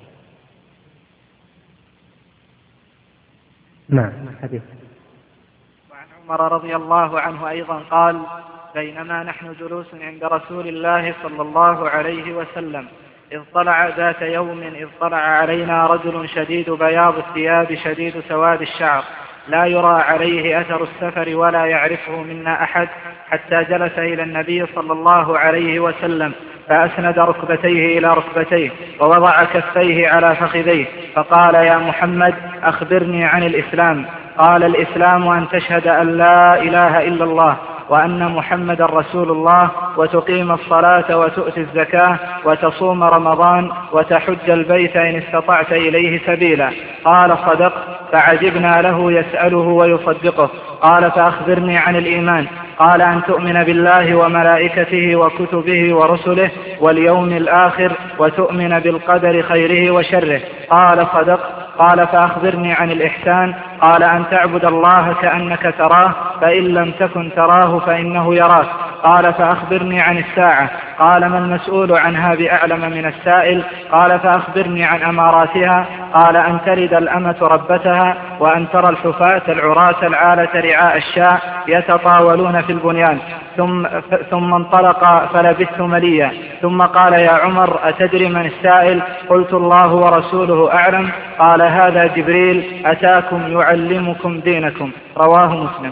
نعم. حديث. وعن عمر رضي الله عنه أيضا قال: بينما نحن جلوس عند رسول الله صلى الله عليه وسلم إذ طلع ذات يوم إذ طلع علينا رجل شديد بياض الثياب شديد سواد الشعر لا يرى عليه أثر السفر ولا يعرفه منا أحد، حتى جلس إلى النبي صلى الله عليه وسلم فأسند ركبتيه إلى ركبتيه ووضع كفيه على فخذيه فقال: يا محمد أخبرني عن الإسلام. قال: الإسلام أن تشهد أن لا إله إلا الله وأن محمد رسول الله وتقيم الصلاة وتؤتي الزكاة وتصوم رمضان وتحج البيت إن استطعت إليه سبيلا. قال: صدق. فعجبنا له يسأله ويصدقه. قال: فأخبرني عن الإيمان. قال: أن تؤمن بالله وملائكته وكتبه ورسله واليوم الآخر وتؤمن بالقدر خيره وشره. قال: صدق. قال: فأخبرني عن الإحسان. قال: أن تعبد الله كأنك تراه فإن لم تكن تراه فإنه يراك. قال: فأخبرني عن الساعة. قال: ما المسؤول عنها بأعلم من السائل. قال: فأخبرني عن أماراتها. قال: أن تلد الأمة ربتها وأن ترى الحفاة العراة العالة رعاء الشاء يتطاولون في البنيان. ثم, ثم انطلق فلبثت مليا. ثم قال: يا عمر أتدري من السائل؟ قلت: الله ورسوله أعلم. قال: هذا جبريل أتاكم يعلمكم دينكم. رواه مسلم.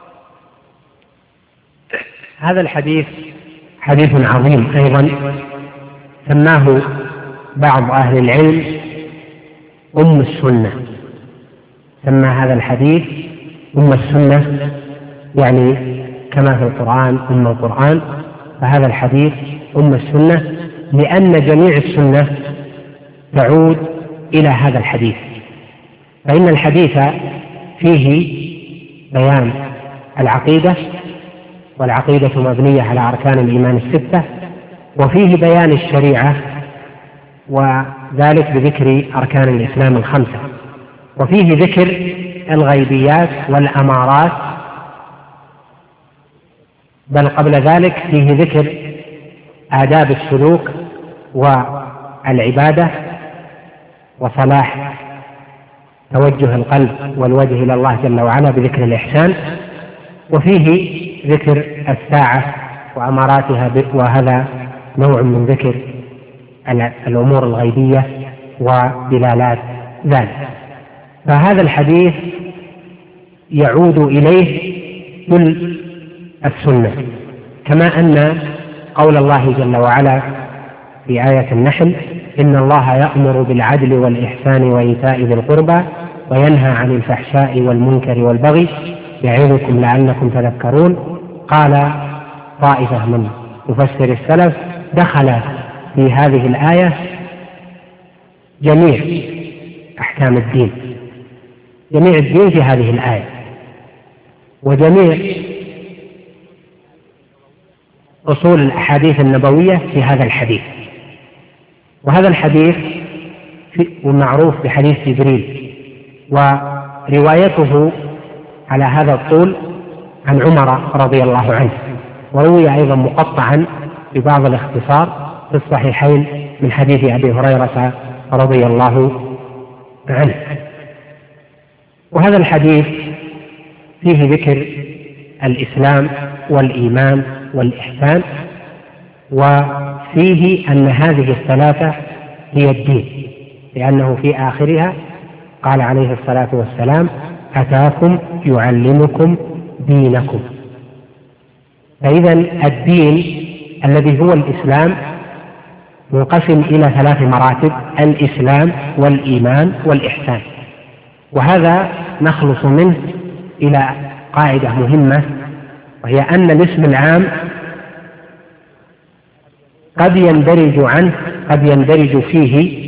هذا الحديث حديث عظيم أيضا، سماه بعض أهل العلم أم السنة. سمى هذا الحديث أم السنة، يعني كما في القرآن أم القرآن، فهذا الحديث أم السنة لأن جميع السنة تعود إلى هذا الحديث. فإن الحديث فيه بيان العقيدة، والعقيدة مبنية على أركان الإيمان الستة، وفيه بيان الشريعة وذلك بذكر أركان الإسلام الخمسة، وفيه ذكر الغيبيات والأمارات، بل قبل ذلك فيه ذكر آداب السلوك والعبادة وصلاح توجه القلب والوجه إلى الله جل وعلا بذكر الإحسان، وفيه ذكر الساعة وأماراتها، وهذا نوع من ذكر الأمور الغيبية ودلالات ذلك. فهذا الحديث يعود إليه كل السنة، كما أن قول الله جل وعلا في آية النحل: إن الله يأمر بالعدل والإحسان وإيتاء ذي القربى وينهى عن الفحشاء والمنكر والبغي يعظكم لعلكم تذكرون. قال طائفة من مفسر السلف: دخل في هذه الآية جميع أحكام الدين، جميع الدين في هذه الآية، وجميع أصول الأحاديث النبوية في هذا الحديث. وهذا الحديث معروف بحديث جبريل، وروايته على هذا الطول عن عمر رضي الله عنه، وروي أيضا مقطعا ببعض الاختصار في الصحيحين من حديث أبي هريرة رضي الله عنه. وهذا الحديث فيه ذكر الإسلام والإيمان والإحسان، وفيه أن هذه الثلاثة هي الدين، لأنه في آخرها قال عليه الصلاة والسلام: أتاكم يعلمكم دينكم. فإذا الدين الذي هو الإسلام منقسم إلى ثلاث مراتب: الإسلام والإيمان والإحسان. وهذا نخلص منه إلى قاعدة مهمة، وهي أن الاسم العام قد يندرج عنه قد يندرج فيه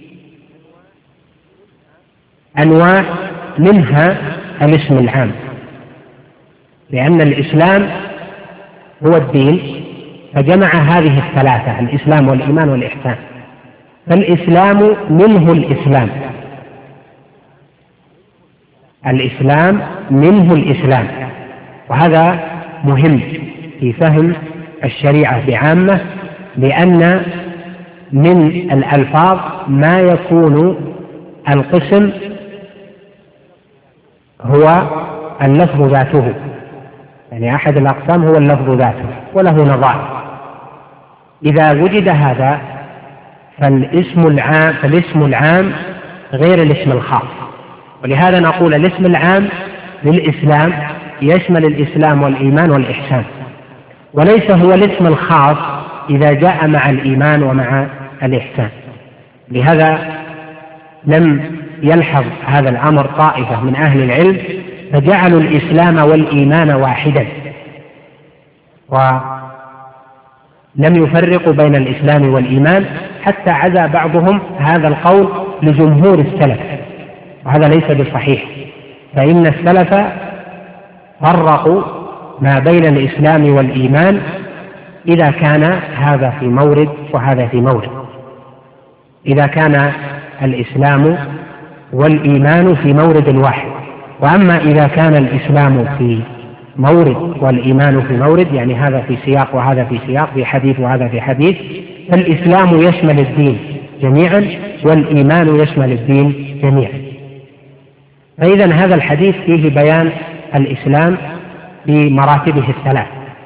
أنواع منها الاسم العام، لأن الإسلام هو الدين فجمع هذه الثلاثة: الإسلام والإيمان والإحسان. فالإسلام منه الإسلام الإسلام منه الإسلام وهذا مهم في فهم الشريعة بعامة، لأن من الألفاظ ما يكون القسم هو اللفظ ذاته، يعني أحد الأقسام هو اللفظ ذاته وله نظائر. إذا وجد هذا فالاسم العام فالاسم العام غير الاسم الخاص، ولهذا نقول الاسم العام للإسلام يشمل الإسلام والإيمان والإحسان، وليس هو الاسم الخاص إذا جاء مع الإيمان ومع الإحسان. لهذا لم يلحظ هذا الأمر طائفة من أهل العلم فجعلوا الإسلام والإيمان واحدا، ولم يفرقوا بين الإسلام والإيمان، حتى عزى بعضهم هذا القول لجمهور السلف، وهذا ليس بصحيح، فإن السلف فرقوا ما بين الإسلام والإيمان إذا كان هذا في مورد وهذا في مورد، إذا كان الإسلام والإيمان في مورد واحد. وأما إذا كان الإسلام في مورد والإيمان في مورد، يعني هذا في سياق وهذا في سياق، في حديث وهذا في حديث، فالإسلام يشمل الدين جميعا والإيمان يشمل الدين جميعا. فإذا هذا الحديث فيه بيان الإسلام بمراتبه الثلاث.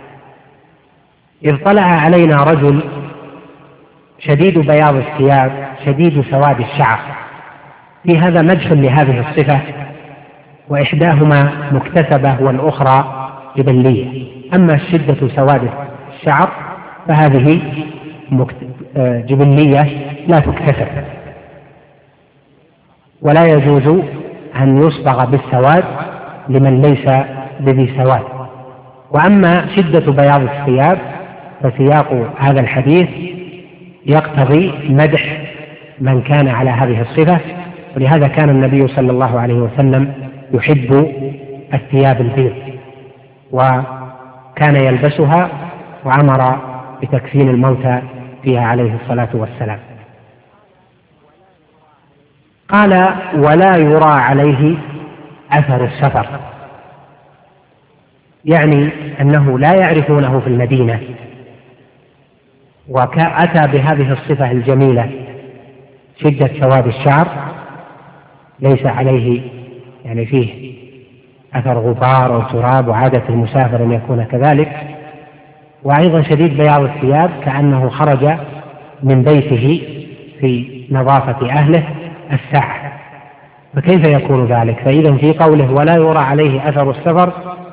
إذ طلع علينا رجل شديد بياض الثياب شديد سواد الشعر، في هذا مدح لهذه الصفة، وإحداهما مكتسبة والأخرى جبلية. أما شدة سواد الشعر فهذه جبلية لا تكتسب، ولا يجوز أن يصبغ بالسواد لمن ليس بذي سواد. وأما شدة بياض الثياب فسياق هذا الحديث يقتضي مدح من كان على هذه الصفة، ولهذا كان النبي صلى الله عليه وسلم يحب الثياب البيض وكان يلبسها، وأمر بتكفين الموتى فيها عليه الصلاة والسلام. قال: ولا يرى عليه أثر السفر، يعني أنه لا يعرفونه في المدينة، وأتى بهذه الصفة الجميلة شدة سواد الشعر، ليس عليه يعني فيه أثر غبار أو تراب، وعادة المسافر أن يكون كذلك، وأيضا شديد بياض الثياب كأنه خرج من بيته في نظافة أهله الساعة، فكيف يكون ذلك؟ فإذا في قوله ولا يرى عليه أثر السفر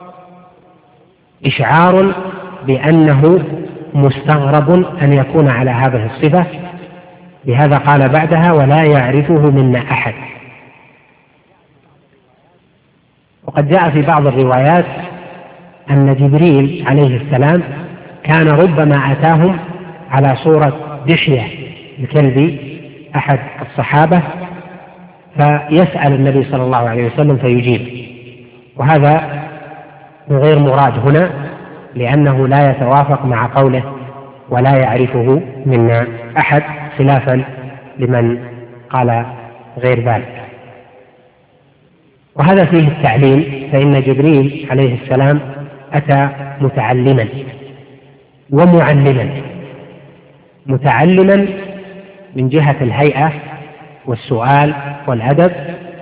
إشعار بأنه مستغرب أن يكون على هذه الصفة، لهذا قال بعدها ولا يعرفه منا أحد. وقد جاء في بعض الروايات أن جبريل عليه السلام كان ربما أتاهم على صورة دحية الكلب أحد الصحابة فيسأل النبي صلى الله عليه وسلم فيجيب، وهذا غير مراد هنا لأنه لا يتوافق مع قوله ولا يعرفه منا أحد، خلافا لمن قال غير ذلك. وهذا فيه التعليم، فإن جبريل عليه السلام أتى متعلما ومعلما، متعلما من جهة الهيئة والسؤال والأدب،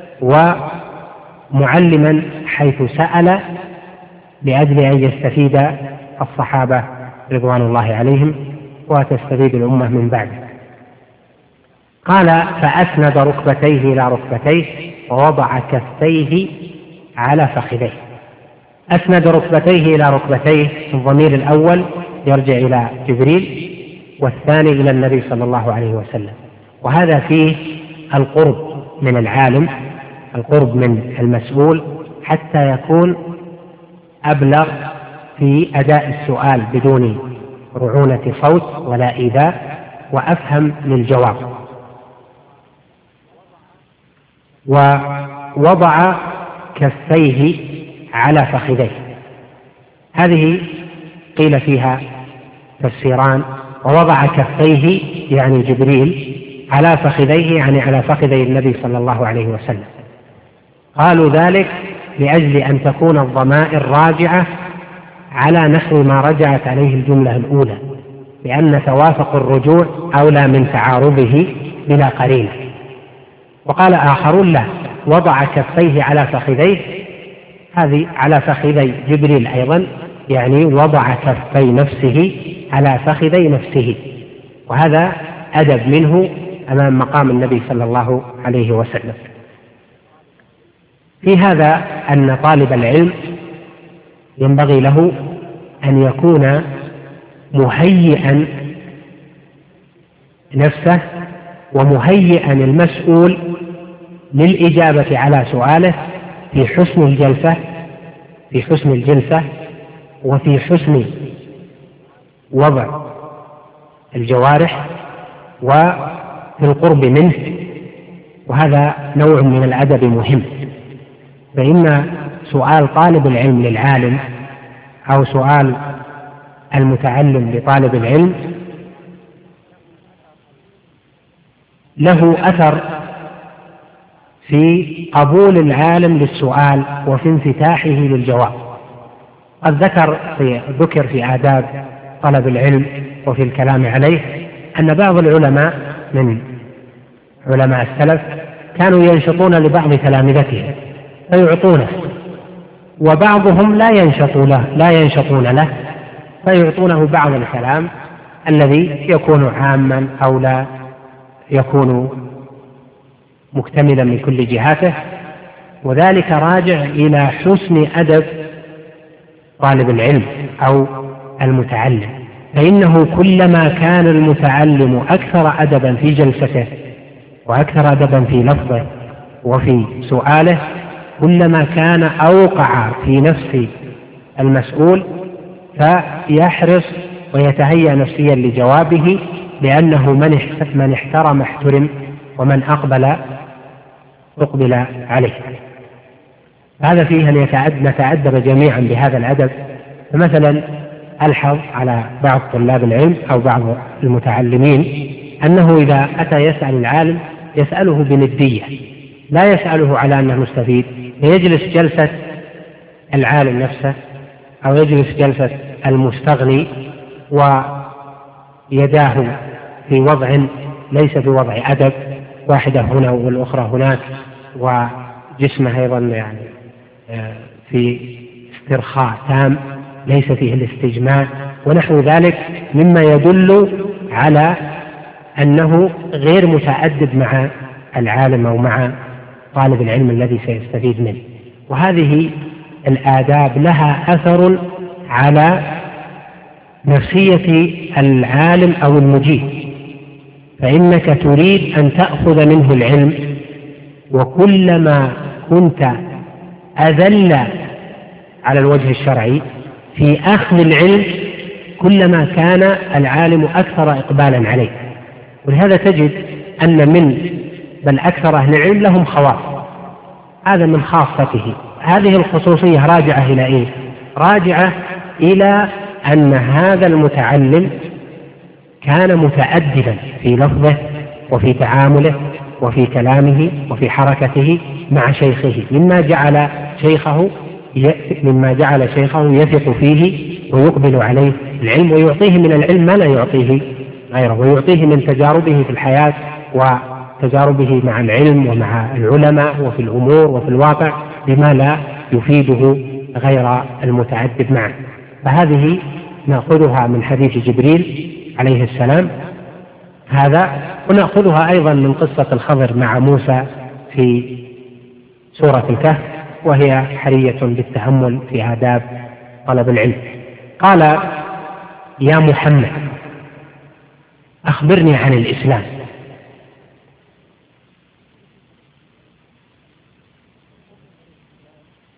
ومعلما حيث سأل لأجل أن يستفيد الصحابة رضوان الله عليهم وتستفيد الأمة من بعده. قال فأسند ركبتيه إلى ركبتيه ووضع كفيه على فخذيه. أسند ركبتيه إلى ركبتيه، الضمير الأول يرجع إلى جبريل والثاني إلى النبي صلى الله عليه وسلم، وهذا فيه القرب من العالم، القرب من المسؤول، حتى يكون أبلغ في أداء السؤال بدون رعونة صوت ولا إيذاء، وأفهم للجواب. ووضع كفيه على فخذيه. هذه قيل فيها تفسيران: ووضع كفيه يعني جبريل على فخذيه يعني على فخذي النبي صلى الله عليه وسلم. قالوا ذلك لأجل أن تكون الضمائر راجعة على نحو ما رجعت عليه الجملة الأولى، لأن توافق الرجوع أولى من تعارضه بلا قرينة. وقال آخرون: لا، وضع كفيه على فخذيه، هذه على فخذي جبريل أيضا، يعني وضع كفي نفسه على فخذي نفسه، وهذا أدب منه أمام مقام النبي صلى الله عليه وسلم. في هذا أن طالب العلم ينبغي له أن يكون مهيئا نفسه ومهيئا المسؤول للإجابة على سؤاله في حسن الجلسة في حسن الجلسة وفي حسن وضع الجوارح وفي القرب منه، وهذا نوع من الأدب مهم. فإن سؤال طالب العلم للعالم أو سؤال المتعلم لطالب العلم له أثر في قبول العالم للسؤال وفي انفتاحه للجواب. قد ذكر في ذكر في آداب طلب العلم وفي الكلام عليه أن بعض العلماء من علماء السلف كانوا ينشطون لبعض تلامذتهم فيعطونه، وبعضهم لا ينشطون له لا ينشطون له فيعطونه بعض الكلام الذي يكون عاما أو لا يكون مكتملا من كل جهاته، وذلك راجع إلى حسن أدب طالب العلم أو المتعلم. فإنه كلما كان المتعلم أكثر أدبا في جلسته وأكثر أدبا في لفظه وفي سؤاله، كلما كان أوقع في نفس المسؤول فيحرص ويتهيأ نفسيا لجوابه، لأنه من احترم احترم ومن أقبل أقبل عليه. هذا فيه أن نتأدب جميعا بهذا الأدب. فمثلا ألحظ على بعض طلاب العلم أو بعض المتعلمين أنه إذا أتى يسأل العالم يسأله بندية، لا يسأله على أنه مستفيد، فيجلس جلسة العالم نفسه أو يجلس جلسة المستغني ويداه في وضع ليس بوضع أدب، واحدة هنا والأخرى هناك، وجسمه أيضا يعني في استرخاء تام ليس فيه الاستجماع ونحو ذلك، مما يدل على أنه غير متأدب مع العالم أو مع طالب العلم الذي سيستفيد منه. وهذه الآداب لها أثر على نفسية العالم أو المجيب، فإنك تريد أن تأخذ منه العلم، وكلما كنت أذل على الوجه الشرعي في أخذ العلم كلما كان العالم أكثر إقبالا عليه. ولهذا تجد أن من بل أكثر أهل العلم لهم خواص، هذا من خاصته. هذه الخصوصية راجعة إلى إيه؟ راجعة إلى أن هذا المتعلم كان متأدبا في لفظه وفي تعامله وفي كلامه وفي حركته مع شيخه، مما جعل شيخه مما جعل شيخه يثق فيه ويقبل عليه العلم، ويعطيه من العلم ما لا يعطيه غيره، ويعطيه من تجاربه في الحياة وتجاربه مع العلم ومع العلماء وفي الأمور وفي الواقع بما لا يفيده غير المتعدد معه. فهذه نأخذها من حديث جبريل عليه السلام هذا، ونأخذها أيضا من قصة الخضر مع موسى في سورة الكهف، وهي حرية بالتأمل في آداب طلب العلم. قال: يا محمد أخبرني عن الإسلام.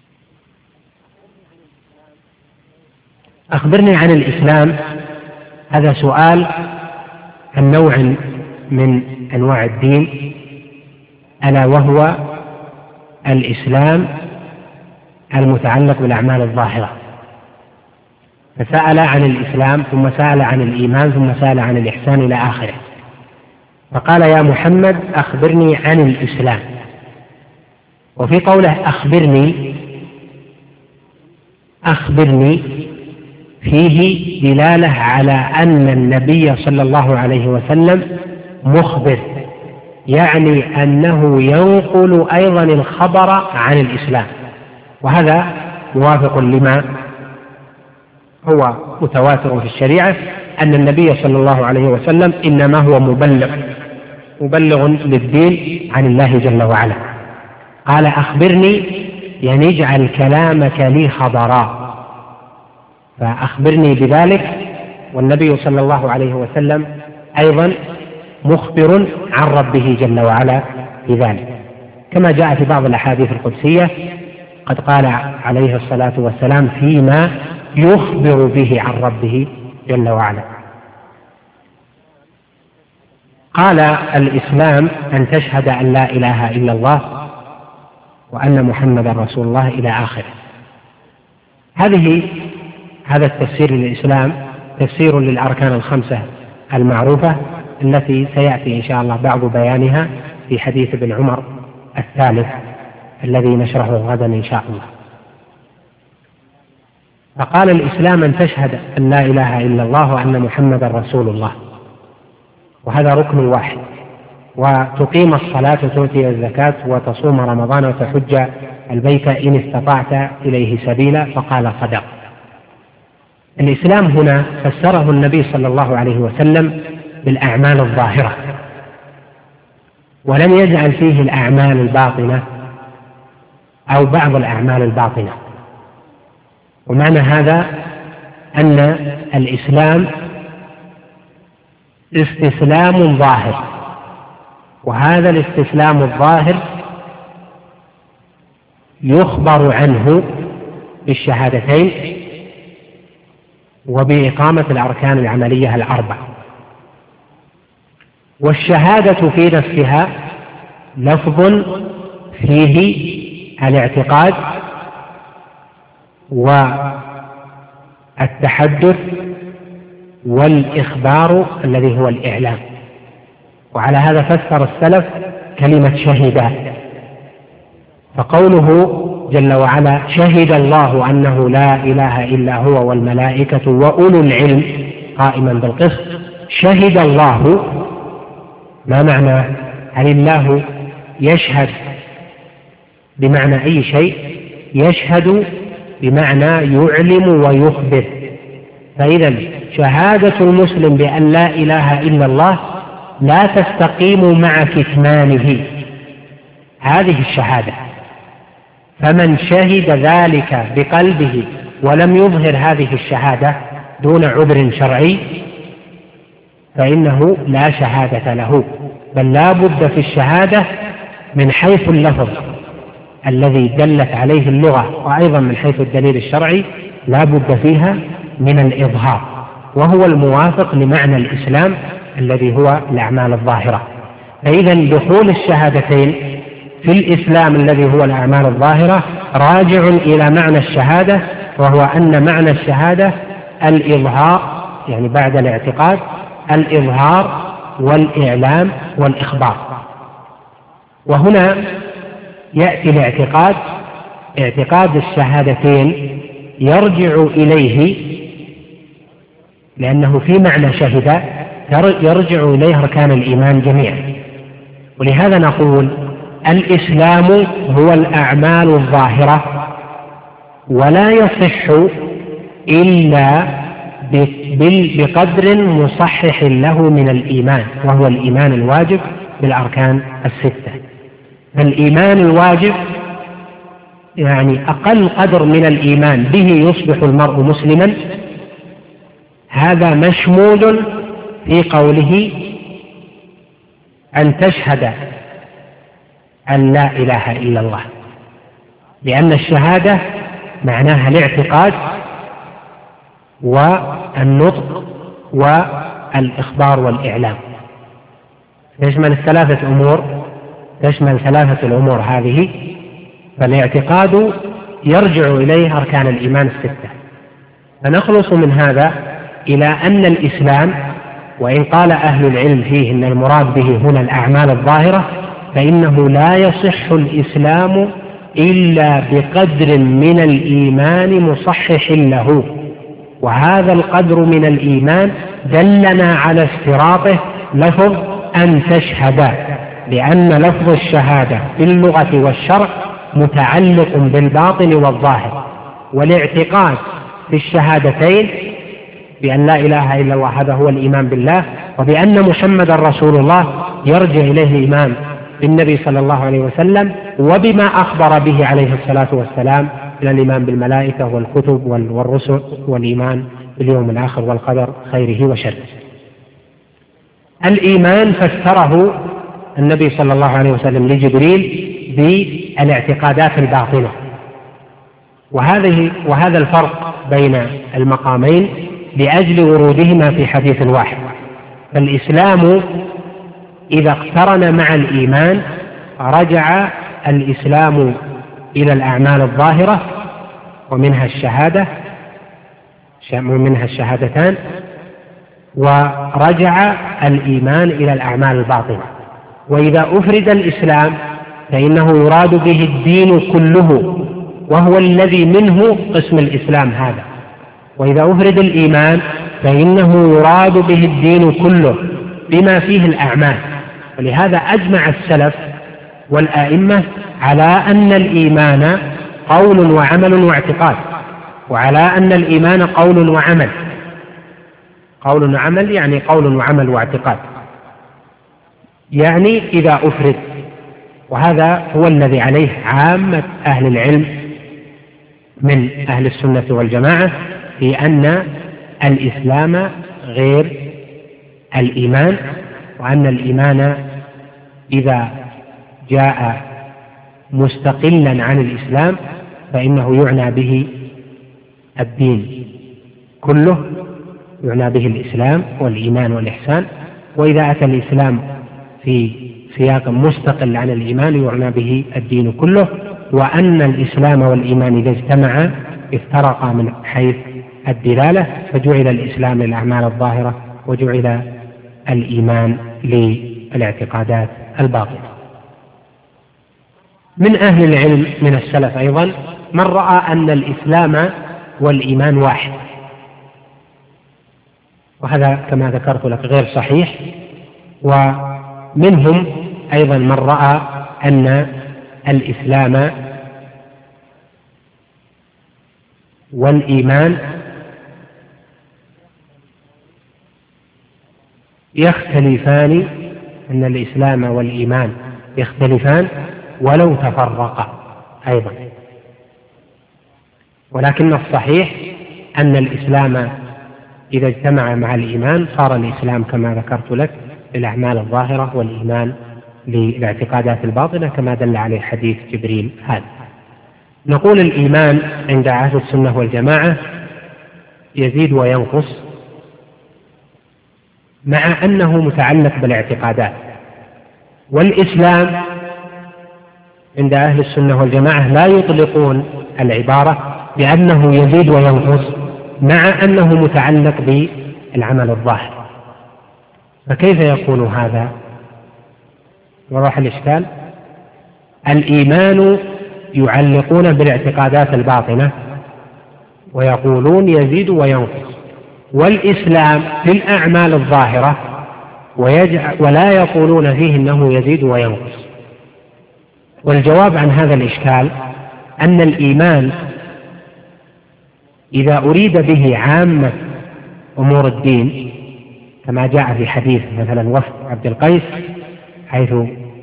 أخبرني عن الإسلام هذا سؤال عن نوع من أنواع الدين، ألا وهو الإسلام المتعلق بالأعمال الظاهرة. فسأل عن الإسلام ثم سأل عن الإيمان ثم سأل عن الإحسان إلى آخره. فقال يا محمد أخبرني عن الإسلام. وفي قوله أخبرني أخبرني فيه دلالة على أن النبي صلى الله عليه وسلم مخبر، يعني أنه ينقل أيضا الخبر عن الإسلام، وهذا موافق لما هو متواتر في الشريعة أن النبي صلى الله عليه وسلم إنما هو مبلغ مبلغ للدين عن الله جل وعلا. قال أخبرني يعني اجعل كلامك لي خبرا، فأخبرني بذلك، والنبي صلى الله عليه وسلم أيضا مخبر عن ربه جل وعلا بذلك، كما جاء في بعض الأحاديث القدسية قد قال عليه الصلاة والسلام فيما يخبر به عن ربه جل وعلا. قال الإسلام أن تشهد أن لا إله إلا الله وأن محمدا رسول الله إلى آخره. هذه هذا التفسير للإسلام تفسير للأركان الخمسة المعروفة التي سيأتي إن شاء الله بعض بيانها في حديث ابن عمر الثالث الذي نشرحه غدا إن شاء الله. فقال الإسلام أن تشهد أن لا إله إلا الله وأن محمدا رسول الله، وهذا ركن واحد، وتقيم الصلاة وتؤتي الزكاة وتصوم رمضان وتحج البيت إن استطعت إليه سبيلا، فقال صدق. الإسلام هنا فسره النبي صلى الله عليه وسلم بالأعمال الظاهرة، ولم يجعل فيه الأعمال الباطنة أو بعض الأعمال الباطنة. ومعنى هذا أن الإسلام استسلام ظاهر، وهذا الاستسلام الظاهر يخبر عنه بالشهادتين وبإقامة الأركان العملية الأربع. والشهادة في نفسها لفظ فيه الاعتقاد والتحدث والإخبار الذي هو الإعلام. وعلى هذا فسر السلف كلمة شهد، فقوله جل وعلا شهد الله أنه لا إله إلا هو والملائكة وأولو العلم قائما بالقسط. شهد الله ما معنى؟ هل الله يشهد بمعنى أي شيء؟ يشهد بمعنى يعلم ويخبر. فإذا شهادة المسلم بأن لا إله إلا الله لا تستقيم مع كتمانه هذه الشهادة، فمن شهد ذلك بقلبه ولم يظهر هذه الشهادة دون عذر شرعي فإنه لا شهادة له، بل لا بد في الشهادة من حيث اللفظ الذي دلت عليه اللغة، وأيضا من حيث الدليل الشرعي لا بد فيها من الإظهار، وهو الموافق لمعنى الإسلام الذي هو الأعمال الظاهرة. فإذا دخول الشهادتين في الإسلام الذي هو الأعمال الظاهرة راجع إلى معنى الشهادة، وهو أن معنى الشهادة الإظهار، يعني بعد الاعتقاد الإظهار والإعلام والإخبار. وهنا يأتي الاعتقاد، اعتقاد الشهادتين يرجع إليه لأنه في معنى شهد يرجع إليه أركان الإيمان جميعا. ولهذا نقول الإسلام هو الأعمال الظاهرة، ولا يصح إلا بقدر مصحح له من الإيمان، وهو الإيمان الواجب بالأركان الستة. فالإيمان الواجب يعني أقل قدر من الإيمان به يصبح المرء مسلما، هذا مشمول في قوله أن تشهد أن لا إله إلا الله، لأن الشهادة معناها الاعتقاد والنطق والإخبار والإعلام. يشمل الثلاثة أمور تشمل ثلاثة الأمور هذه. فالاعتقاد يرجع إليه أركان الإيمان الستة. فنخلص من هذا إلى أن الإسلام، وإن قال أهل العلم فيه إن المراد به هنا الأعمال الظاهرة، فإنه لا يصح الإسلام إلا بقدر من الإيمان مصحح له، وهذا القدر من الإيمان دلنا على اشتراطه لفظ أن تشهد، لأن لفظ الشهادة في اللغة والشرع متعلق بالباطن والظاهر، والاعتقاد في الشهادتين بأن لا إله إلا الله هذا هو الإيمان بالله، وبأن محمد رسول الله يرجع إليه الإيمان بالنبي صلى الله عليه وسلم وبما أخبر به عليه الصلاة والسلام من الإيمان بالملائكة والكتب والرسل والإيمان باليوم الآخر والقدر خيره وشره. الإيمان فسره النبي صلى الله عليه وسلم لجبريل بالاعتقادات الباطنة، وهذه وهذا الفرق بين المقامين لأجل ورودهما في حديث واحد. فالإسلام إذا اقترن مع الإيمان رجع الإسلام إلى الأعمال الظاهرة ومنها الشهادة ومنها الشهادتان، ورجع الإيمان إلى الأعمال الباطنة. وإذا أفرد الإسلام فإنه يراد به الدين كله، وهو الذي منه قسم الإسلام هذا. وإذا أفرد الإيمان فإنه يراد به الدين كله بما فيه الأعمال. ولهذا أجمع السلف والآئمة على أن الإيمان قول وعمل واعتقاد، وعلى أن الإيمان قول وعمل. قول وعمل يعني قول وعمل واعتقاد، يعني إذا أفرد. وهذا هو الذي عليه عامة أهل العلم من أهل السنة والجماعة، في أن الإسلام غير الإيمان، وأن الإيمان إذا جاء مستقلا عن الإسلام فإنه يعنى به الدين كله، يعنى به الإسلام والإيمان والإحسان. وإذا أتى الإسلام في سياق مستقل عن الإيمان يعنى به الدين كله، وأن الإسلام والإيمان إذا اجتمعا افترقا من حيث الدلالة، فجعل الإسلام للأعمال الظاهرة وجعل الإيمان للاعتقادات الباطنة. من أهل العلم من السلف أيضا من رأى أن الإسلام والإيمان واحد، وهذا كما ذكرت لك غير صحيح. ومنهم أيضا من رأى أن الإسلام والإيمان يختلفان، أن الإسلام والإيمان يختلفان ولو تفرقا أيضا. ولكن الصحيح أن الإسلام إذا اجتمع مع الإيمان صار الإسلام كما ذكرت لك للأعمال الظاهرة، والإيمان للاعتقادات الباطنة كما دل عليه حديث جبريل هذا. نقول الإيمان عند أهل السنة والجماعة يزيد وينقص، مع أنه متعلق بالاعتقادات. والإسلام عند أهل السنة والجماعة لا يطلقون العبارة بأنه يزيد وينقص، مع أنه متعلق بالعمل الظاهر. فكيف يكون هذا؟ وضح الإشكال. الإيمان يعلقون بالاعتقادات الباطنة ويقولون يزيد وينقص، والإسلام في الأعمال الظاهرة ولا يقولون فيه أنه يزيد وينقص. والجواب عن هذا الإشكال أن الإيمان إذا أريد به عامة أمور الدين كما جاء في حديث مثلا وفد عبد القيس، حيث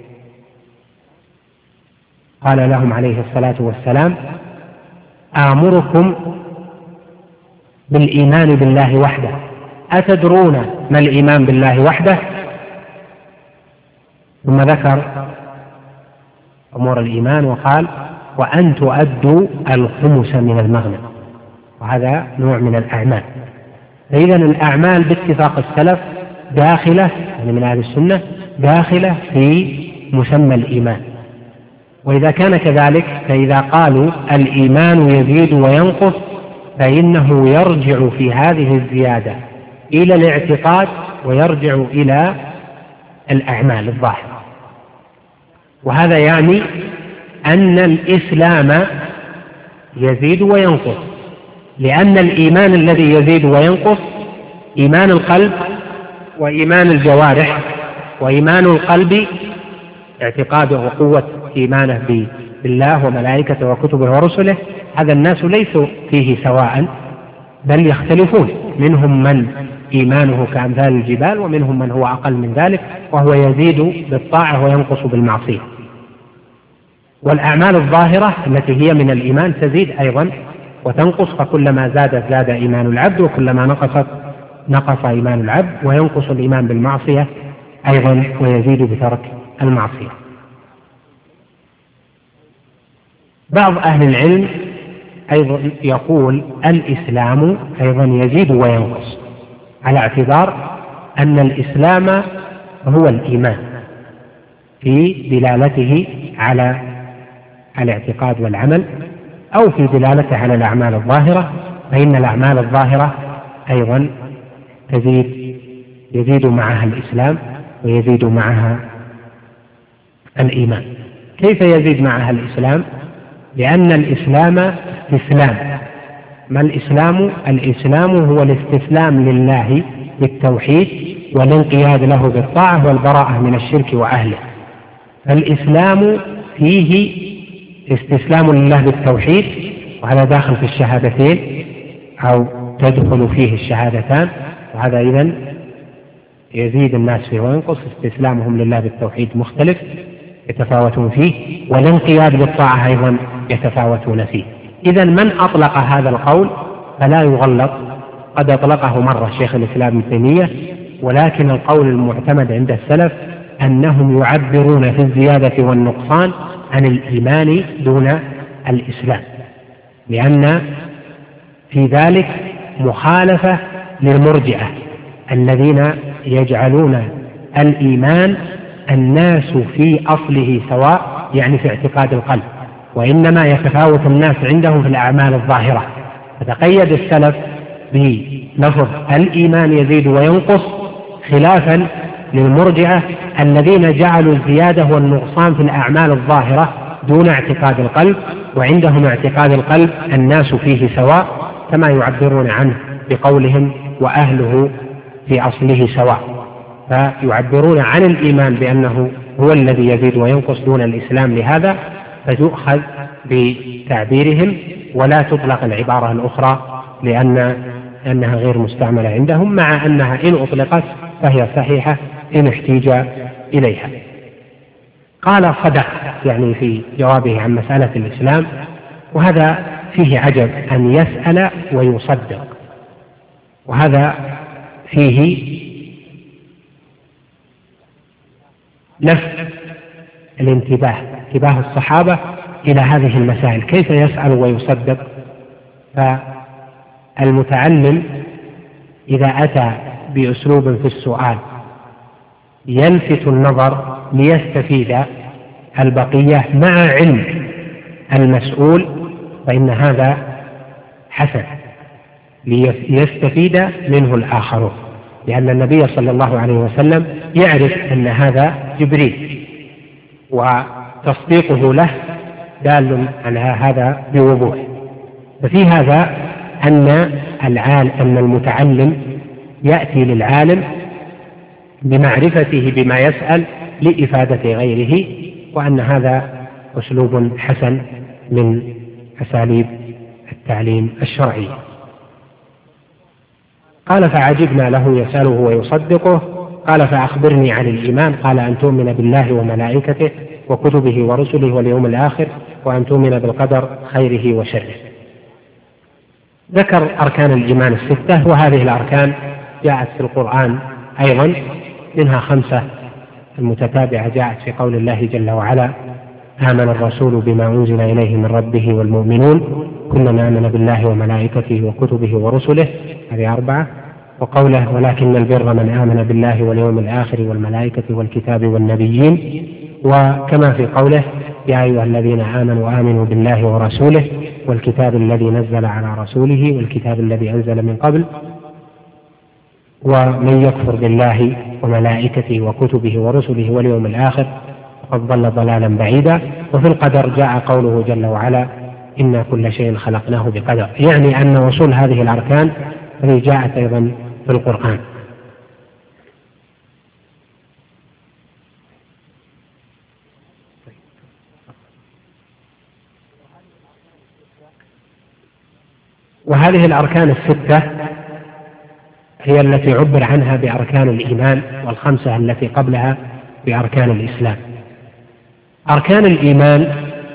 قال لهم عليه الصلاة والسلام: آمركم بالإيمان بالله وحده، أتدرون ما الإيمان بالله وحده؟ ثم ذكر أمور الإيمان وقال: وأن تؤدوا الخمس من المغنم. وهذا نوع من الأعمال. فإذا الأعمال باتفاق السلف داخلة يعني من أهل السنة داخلة في مسمى الإيمان. وإذا كان كذلك فإذا قالوا الإيمان يزيد وينقص فإنه يرجع في هذه الزيادة إلى الاعتقاد ويرجع إلى الأعمال الظاهرة. وهذا يعني أن الإسلام يزيد وينقص، لأن الإيمان الذي يزيد وينقص إيمان القلب وإيمان الجوارح. وإيمان القلب اعتقاده وقوة إيمانه بالله وملائكته وكتبه ورسله، هذا الناس ليسوا فيه سواء بل يختلفون، منهم من إيمانه كأمثال الجبال ومنهم من هو أقل من ذلك وهو يزيد بالطاعة وينقص بالمعصية. والأعمال الظاهرة التي هي من الإيمان تزيد أيضا وتنقص، فكلما زادت زاد إيمان العبد وكلما نقصت نقص إيمان العبد، وينقص الإيمان بالمعصية أيضا ويزيد بترك المعصية. بعض أهل العلم أيضا يقول الإسلام أيضا يزيد وينقص، على اعتبار أن الإسلام هو الإيمان في دلالته على الاعتقاد والعمل، أو في دلالته على الأعمال الظاهرة، فإن الأعمال الظاهرة أيضا تزيد يزيد معها الإسلام ويزيد معها الإيمان. كيف يزيد معها الإسلام؟ لأن الإسلام استسلام. ما الإسلام؟ الإسلام هو الاستسلام لله بالتوحيد والانقياد له بالطاعة والبراءة من الشرك وأهله. فالإسلام فيه استسلام لله بالتوحيد، وهذا داخل في الشهادتين أو تدخل فيه الشهادتان، وهذا إذن يزيد الناس فيه وينقص. استسلامهم لله بالتوحيد مختلف يتفاوتون فيه، والانقياد بالطاعة أيضا يتفاوتون فيه. إذن من أطلق هذا القول فلا يغلط، قد أطلقه مرة شيخ الإسلام ابن تيمية، ولكن القول المعتمد عند السلف أنهم يعبرون في الزيادة والنقصان عن الإيمان دون الإسلام، لأن في ذلك مخالفة للمرجئة الذين يجعلون الإيمان الناس في أصله سواء، يعني في اعتقاد القلب، وإنما يتفاوت الناس عندهم في الأعمال الظاهرة. فتقيد السلف بلفظ الإيمان يزيد وينقص خلافا للمرجئة الذين جعلوا الزيادة والنقصان في الأعمال الظاهرة دون اعتقاد القلب، وعندهم اعتقاد القلب الناس فيه سواء، كما يعبرون عنه بقولهم وأهله في أصله سواء. فيعبرون عن الإيمان بأنه هو الذي يزيد وينقص دون الإسلام، لهذا فتؤخذ بتعبيرهم ولا تطلق العبارة الأخرى لأن أنها غير مستعملة عندهم، مع أنها إن أطلقت فهي صحيحة إن احتيج إليها. قال صدق يعني في جوابه عن مسألة الإسلام، وهذا فيه عجب أن يسأل ويصدق، وهذا فيه لفت الانتباه انتباه الصحابة إلى هذه المسائل، كيف يسأل ويصدق. فالمتعلم إذا أتى بأسلوب في السؤال يلفت النظر ليستفيد البقية مع علم المسؤول، فإن هذا حسن ليستفيد منه الآخرون، لأن النبي صلى الله عليه وسلم يعرف أن هذا جبريل، وتصديقه له دال على هذا بوضوح. ففي هذا أن العالم أن المتعلم يأتي للعالم بمعرفته بما يسأل لإفادة غيره، وأن هذا أسلوب حسن من أساليب التعليم الشرعي. قال فعجبنا له يسأله ويصدقه. قال فأخبرني عن الإيمان. قال أن تؤمن بالله وملائكته وكتبه ورسله واليوم الآخر، وأن تؤمن بالقدر خيره وشره. ذكر أركان الإيمان الستة، وهذه الأركان جاءت في القرآن أيضا، منها خمسة المتتابعة جاءت في قول الله جل وعلا: آمن الرسول بما أنزل إليه من ربه والمؤمنون كلنا آمن بالله وملائكته وكتبه ورسله، هذه أربعة. وقوله ولكن البر من آمن بالله واليوم الآخر والملائكة والكتاب والنبيين، وكما في قوله يا أيها الذين آمنوا آمنوا بالله ورسوله والكتاب الذي نزل على رسوله والكتاب الذي أنزل من قبل، ومن يكفر بالله وملائكته وكتبه ورسله واليوم الآخر فقد ضل ضلالا بعيدا. وفي القدر جاء قوله جل وعلا إنا كل شيء خلقناه بقدر، يعني أن وصول هذه الأركان التي جاءت أيضا في القرآن. وهذه الأركان الستة هي التي عبر عنها بأركان الإيمان، والخمسة التي قبلها بأركان الإسلام. أركان الإيمان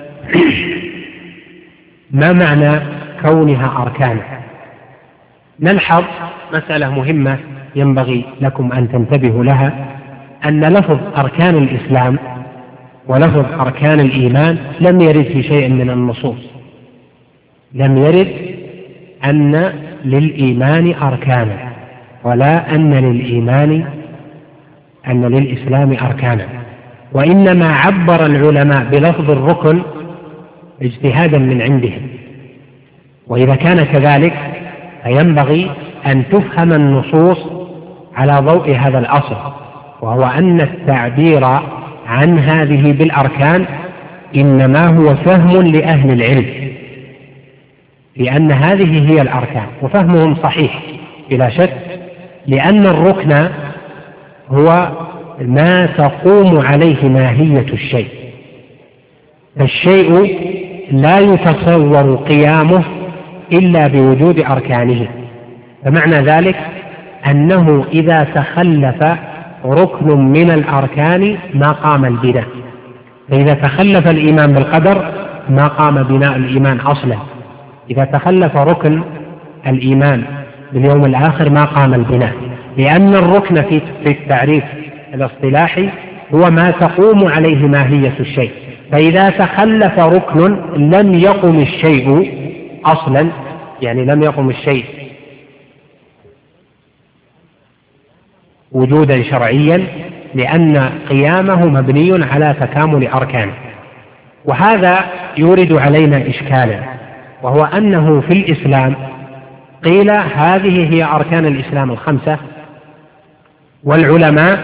ما معنى كونها أركانا؟ نلحظ مسألة مهمة ينبغي لكم أن تنتبهوا لها، أن لفظ أركان الإسلام ولفظ أركان الإيمان لم يرد في شيء من النصوص، لم يرد أن للإيمان أركانا ولا أن للإيمان أن للإسلام أركانا، وإنما عبر العلماء بلفظ الركن اجتهادا من عندهم. وإذا كان كذلك فينبغي أن تفهم النصوص على ضوء هذا الأصل، وهو أن التعبير عن هذه بالأركان إنما هو فهم لأهل العلم، لأن هذه هي الأركان، وفهمهم صحيح بلا شك، لأن الركن هو ما تقوم عليه ماهية الشيء، فالشيء لا يتصور قيامه إلا بوجود أركانه. فمعنى ذلك أنه إذا تخلف ركن من الأركان ما قام البناء، فإذا تخلف الإيمان بالقدر ما قام بناء الإيمان أصلا، إذا تخلف ركن الإيمان باليوم الآخر ما قام البناء، لأن الركن في التعريف الاصطلاحي هو ما تقوم عليه ماهية الشيء، فإذا تخلف ركن لم يقم الشيء أصلا، يعني لم يقم الشيء وجودا شرعيا، لأن قيامه مبني على تكامل أركانه. وهذا يورد علينا إشكالا، وهو أنه في الإسلام قيل هذه هي أركان الإسلام الخمسة، والعلماء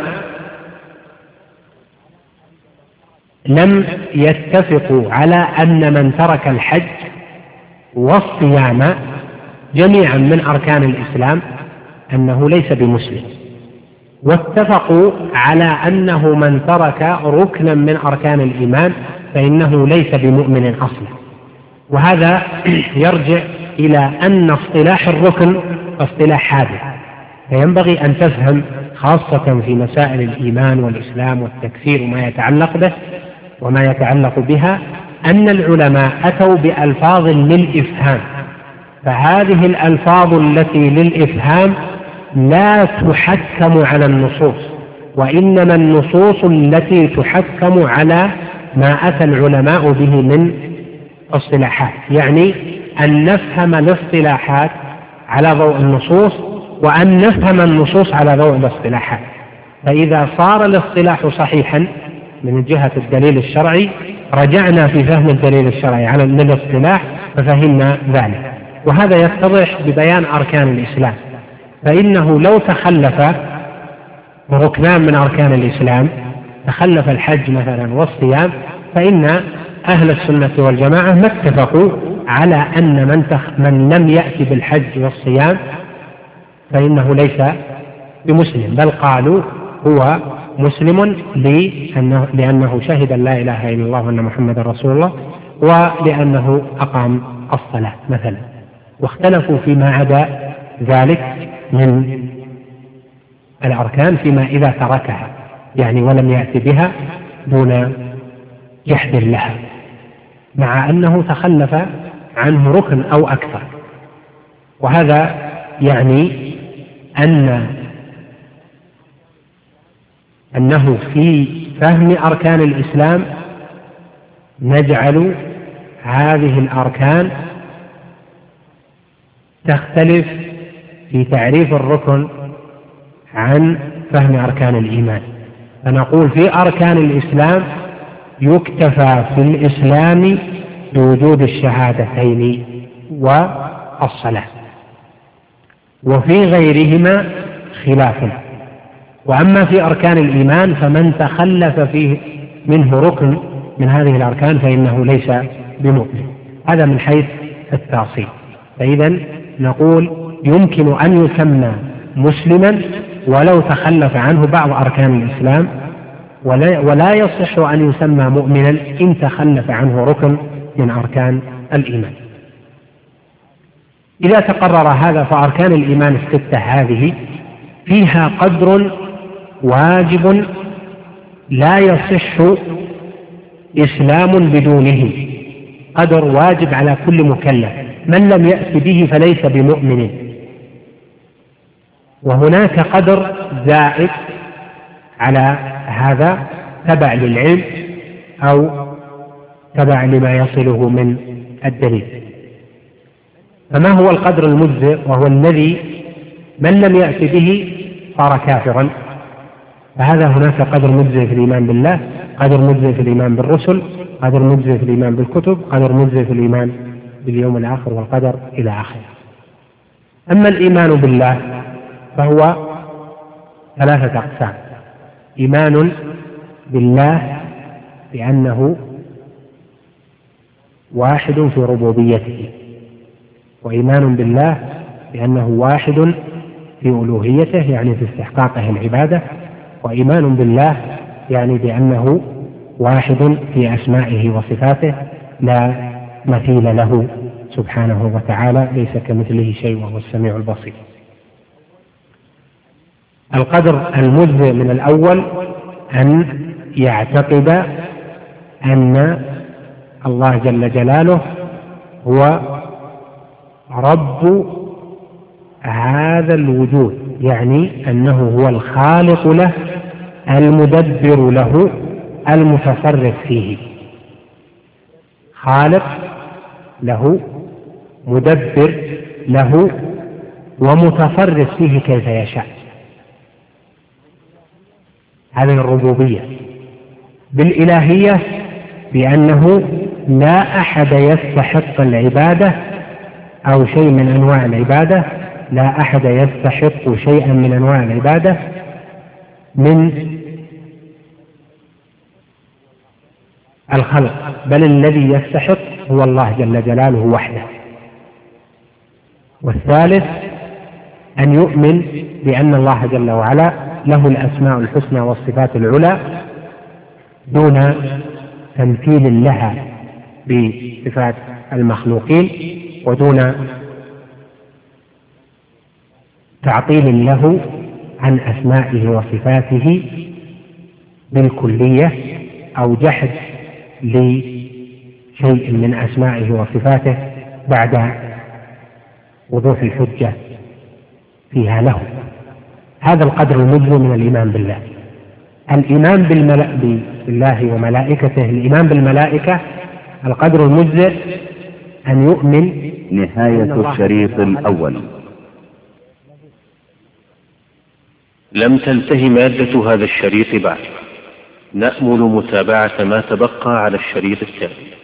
لم يتفقوا على أن من ترك الحج والصيام جميعا من أركان الإسلام أنه ليس بمسلم، واتفقوا على أنه من ترك ركنا من أركان الإيمان فإنه ليس بمؤمن أصلا. وهذا يرجع إلى أن اصطلاح الركن اصطلاح حادث، فينبغي أن تفهم خاصة في مسائل الإيمان والإسلام والتكفير وما يتعلق به وما يتعلق بها، أن العلماء أتوا بألفاظ للإفهام، فهذه الألفاظ التي للإفهام لا تحكم على النصوص، وإنما النصوص التي تحكم على ما أتى العلماء به من اصطلاحات، يعني أن نفهم الاصطلاحات على ضوء النصوص وأن نفهم النصوص على ضوء الاصطلاحات. فإذا صار الاصطلاح صحيحا من جهة الدليل الشرعي رجعنا في فهم الدليل الشرعي على الاصطلاح ففهمنا ذلك. وهذا يتضح ببيان أركان الإسلام، فإنه لو تخلف ركنان من أركان الإسلام، تخلف الحج مثلا والصيام، فإن أهل السنة والجماعة ما اتفقوا على أن من, تخ... من لم يأتي بالحج والصيام فإنه ليس بمسلم، بل قالوا هو مسلم لأنه, لأنه شهد أن لا إله إلا الله وأن محمد رسول الله، ولأنه أقام الصلاة مثلا. واختلفوا فيما عدا ذلك من الأركان فيما إذا تركها، يعني ولم يأتي بها دون جحد لها، مع أنه تخلف عنه ركن أو أكثر. وهذا يعني أن أنه في فهم أركان الإسلام نجعل هذه الأركان تختلف في تعريف الركن عن فهم أركان الإيمان، فنقول في أركان الإسلام يكتفى في الإسلام بوجود الشهادتين والصلاة، وفي غيرهما خلاف. وأما في أركان الإيمان فمن تخلف فيه منه ركن من هذه الأركان فإنه ليس بمؤمن. هذا من حيث التأصيل. فإذا نقول يمكن أن يسمى مسلما ولو تخلف عنه بعض أركان الإسلام، ولا, ولا يصح أن يسمى مؤمنا إن تخلف عنه ركن من أركان الإيمان. إذا تقرر هذا فأركان الإيمان الستة هذه فيها قدر واجب لا يصح إسلام بدونه، قدر واجب على كل مكلف، من لم يأت به فليس بمؤمن. وهناك قدر زائد على هذا تبع للعلم أو تبع لما يصله من الدليل. فما هو القدر المجزئ؟ وهو الذي من لم يأت به صار كافرا. فهذا هناك قدر مجزئ في الإيمان بالله، قدر مجزئ في الإيمان بالرسل، قدر مجزئ في الإيمان بالكتب، قدر مجزئ في الإيمان باليوم الآخر والقدر إلى آخره. أما الإيمان بالله فهو ثلاثة أقسام: إيمان بالله بأنه واحد في ربوبيته، وإيمان بالله بأنه واحد في ألوهيته يعني في استحقاقه العبادة، وإيمان بالله يعني بأنه واحد في أسمائه وصفاته لا مثيل له سبحانه وتعالى، ليس كمثله شيء وهو السميع البصير. القدر المجزئ من الأول أن يعتقد أن الله جل جلاله هو رب هذا الوجود، يعني أنه هو الخالق له المدبر له المتصرف فيه، خالق له مدبر له ومتصرف فيه كيف يشاء. هذه الربوبية. بالإلهية بأنه لا أحد يستحق العبادة أو شيء من أنواع العبادة، لا أحد يستحق شيئا من أنواع العبادة من الخلق، بل الذي يستحق هو الله جل جلاله وحده. والثالث أن يؤمن بأن الله جل وعلا له الأسماء الحسنى والصفات العلى دون تمثيل لها بصفات المخلوقين، ودون تعطيل له عن أسمائه وصفاته بالكلية أو جحد لشيء من أسمائه وصفاته بعد وضوح الحجة فيها له. هذا القدر المجزئ من الإيمان بالله. الإيمان بالله وملائكته، الإيمان بالملائكة القدر المجزئ أن يؤمن. نهاية الشريط الأول. لم تنتهي مادة هذا الشريط بعد، نأمل متابعة ما تبقى على الشريط التالي.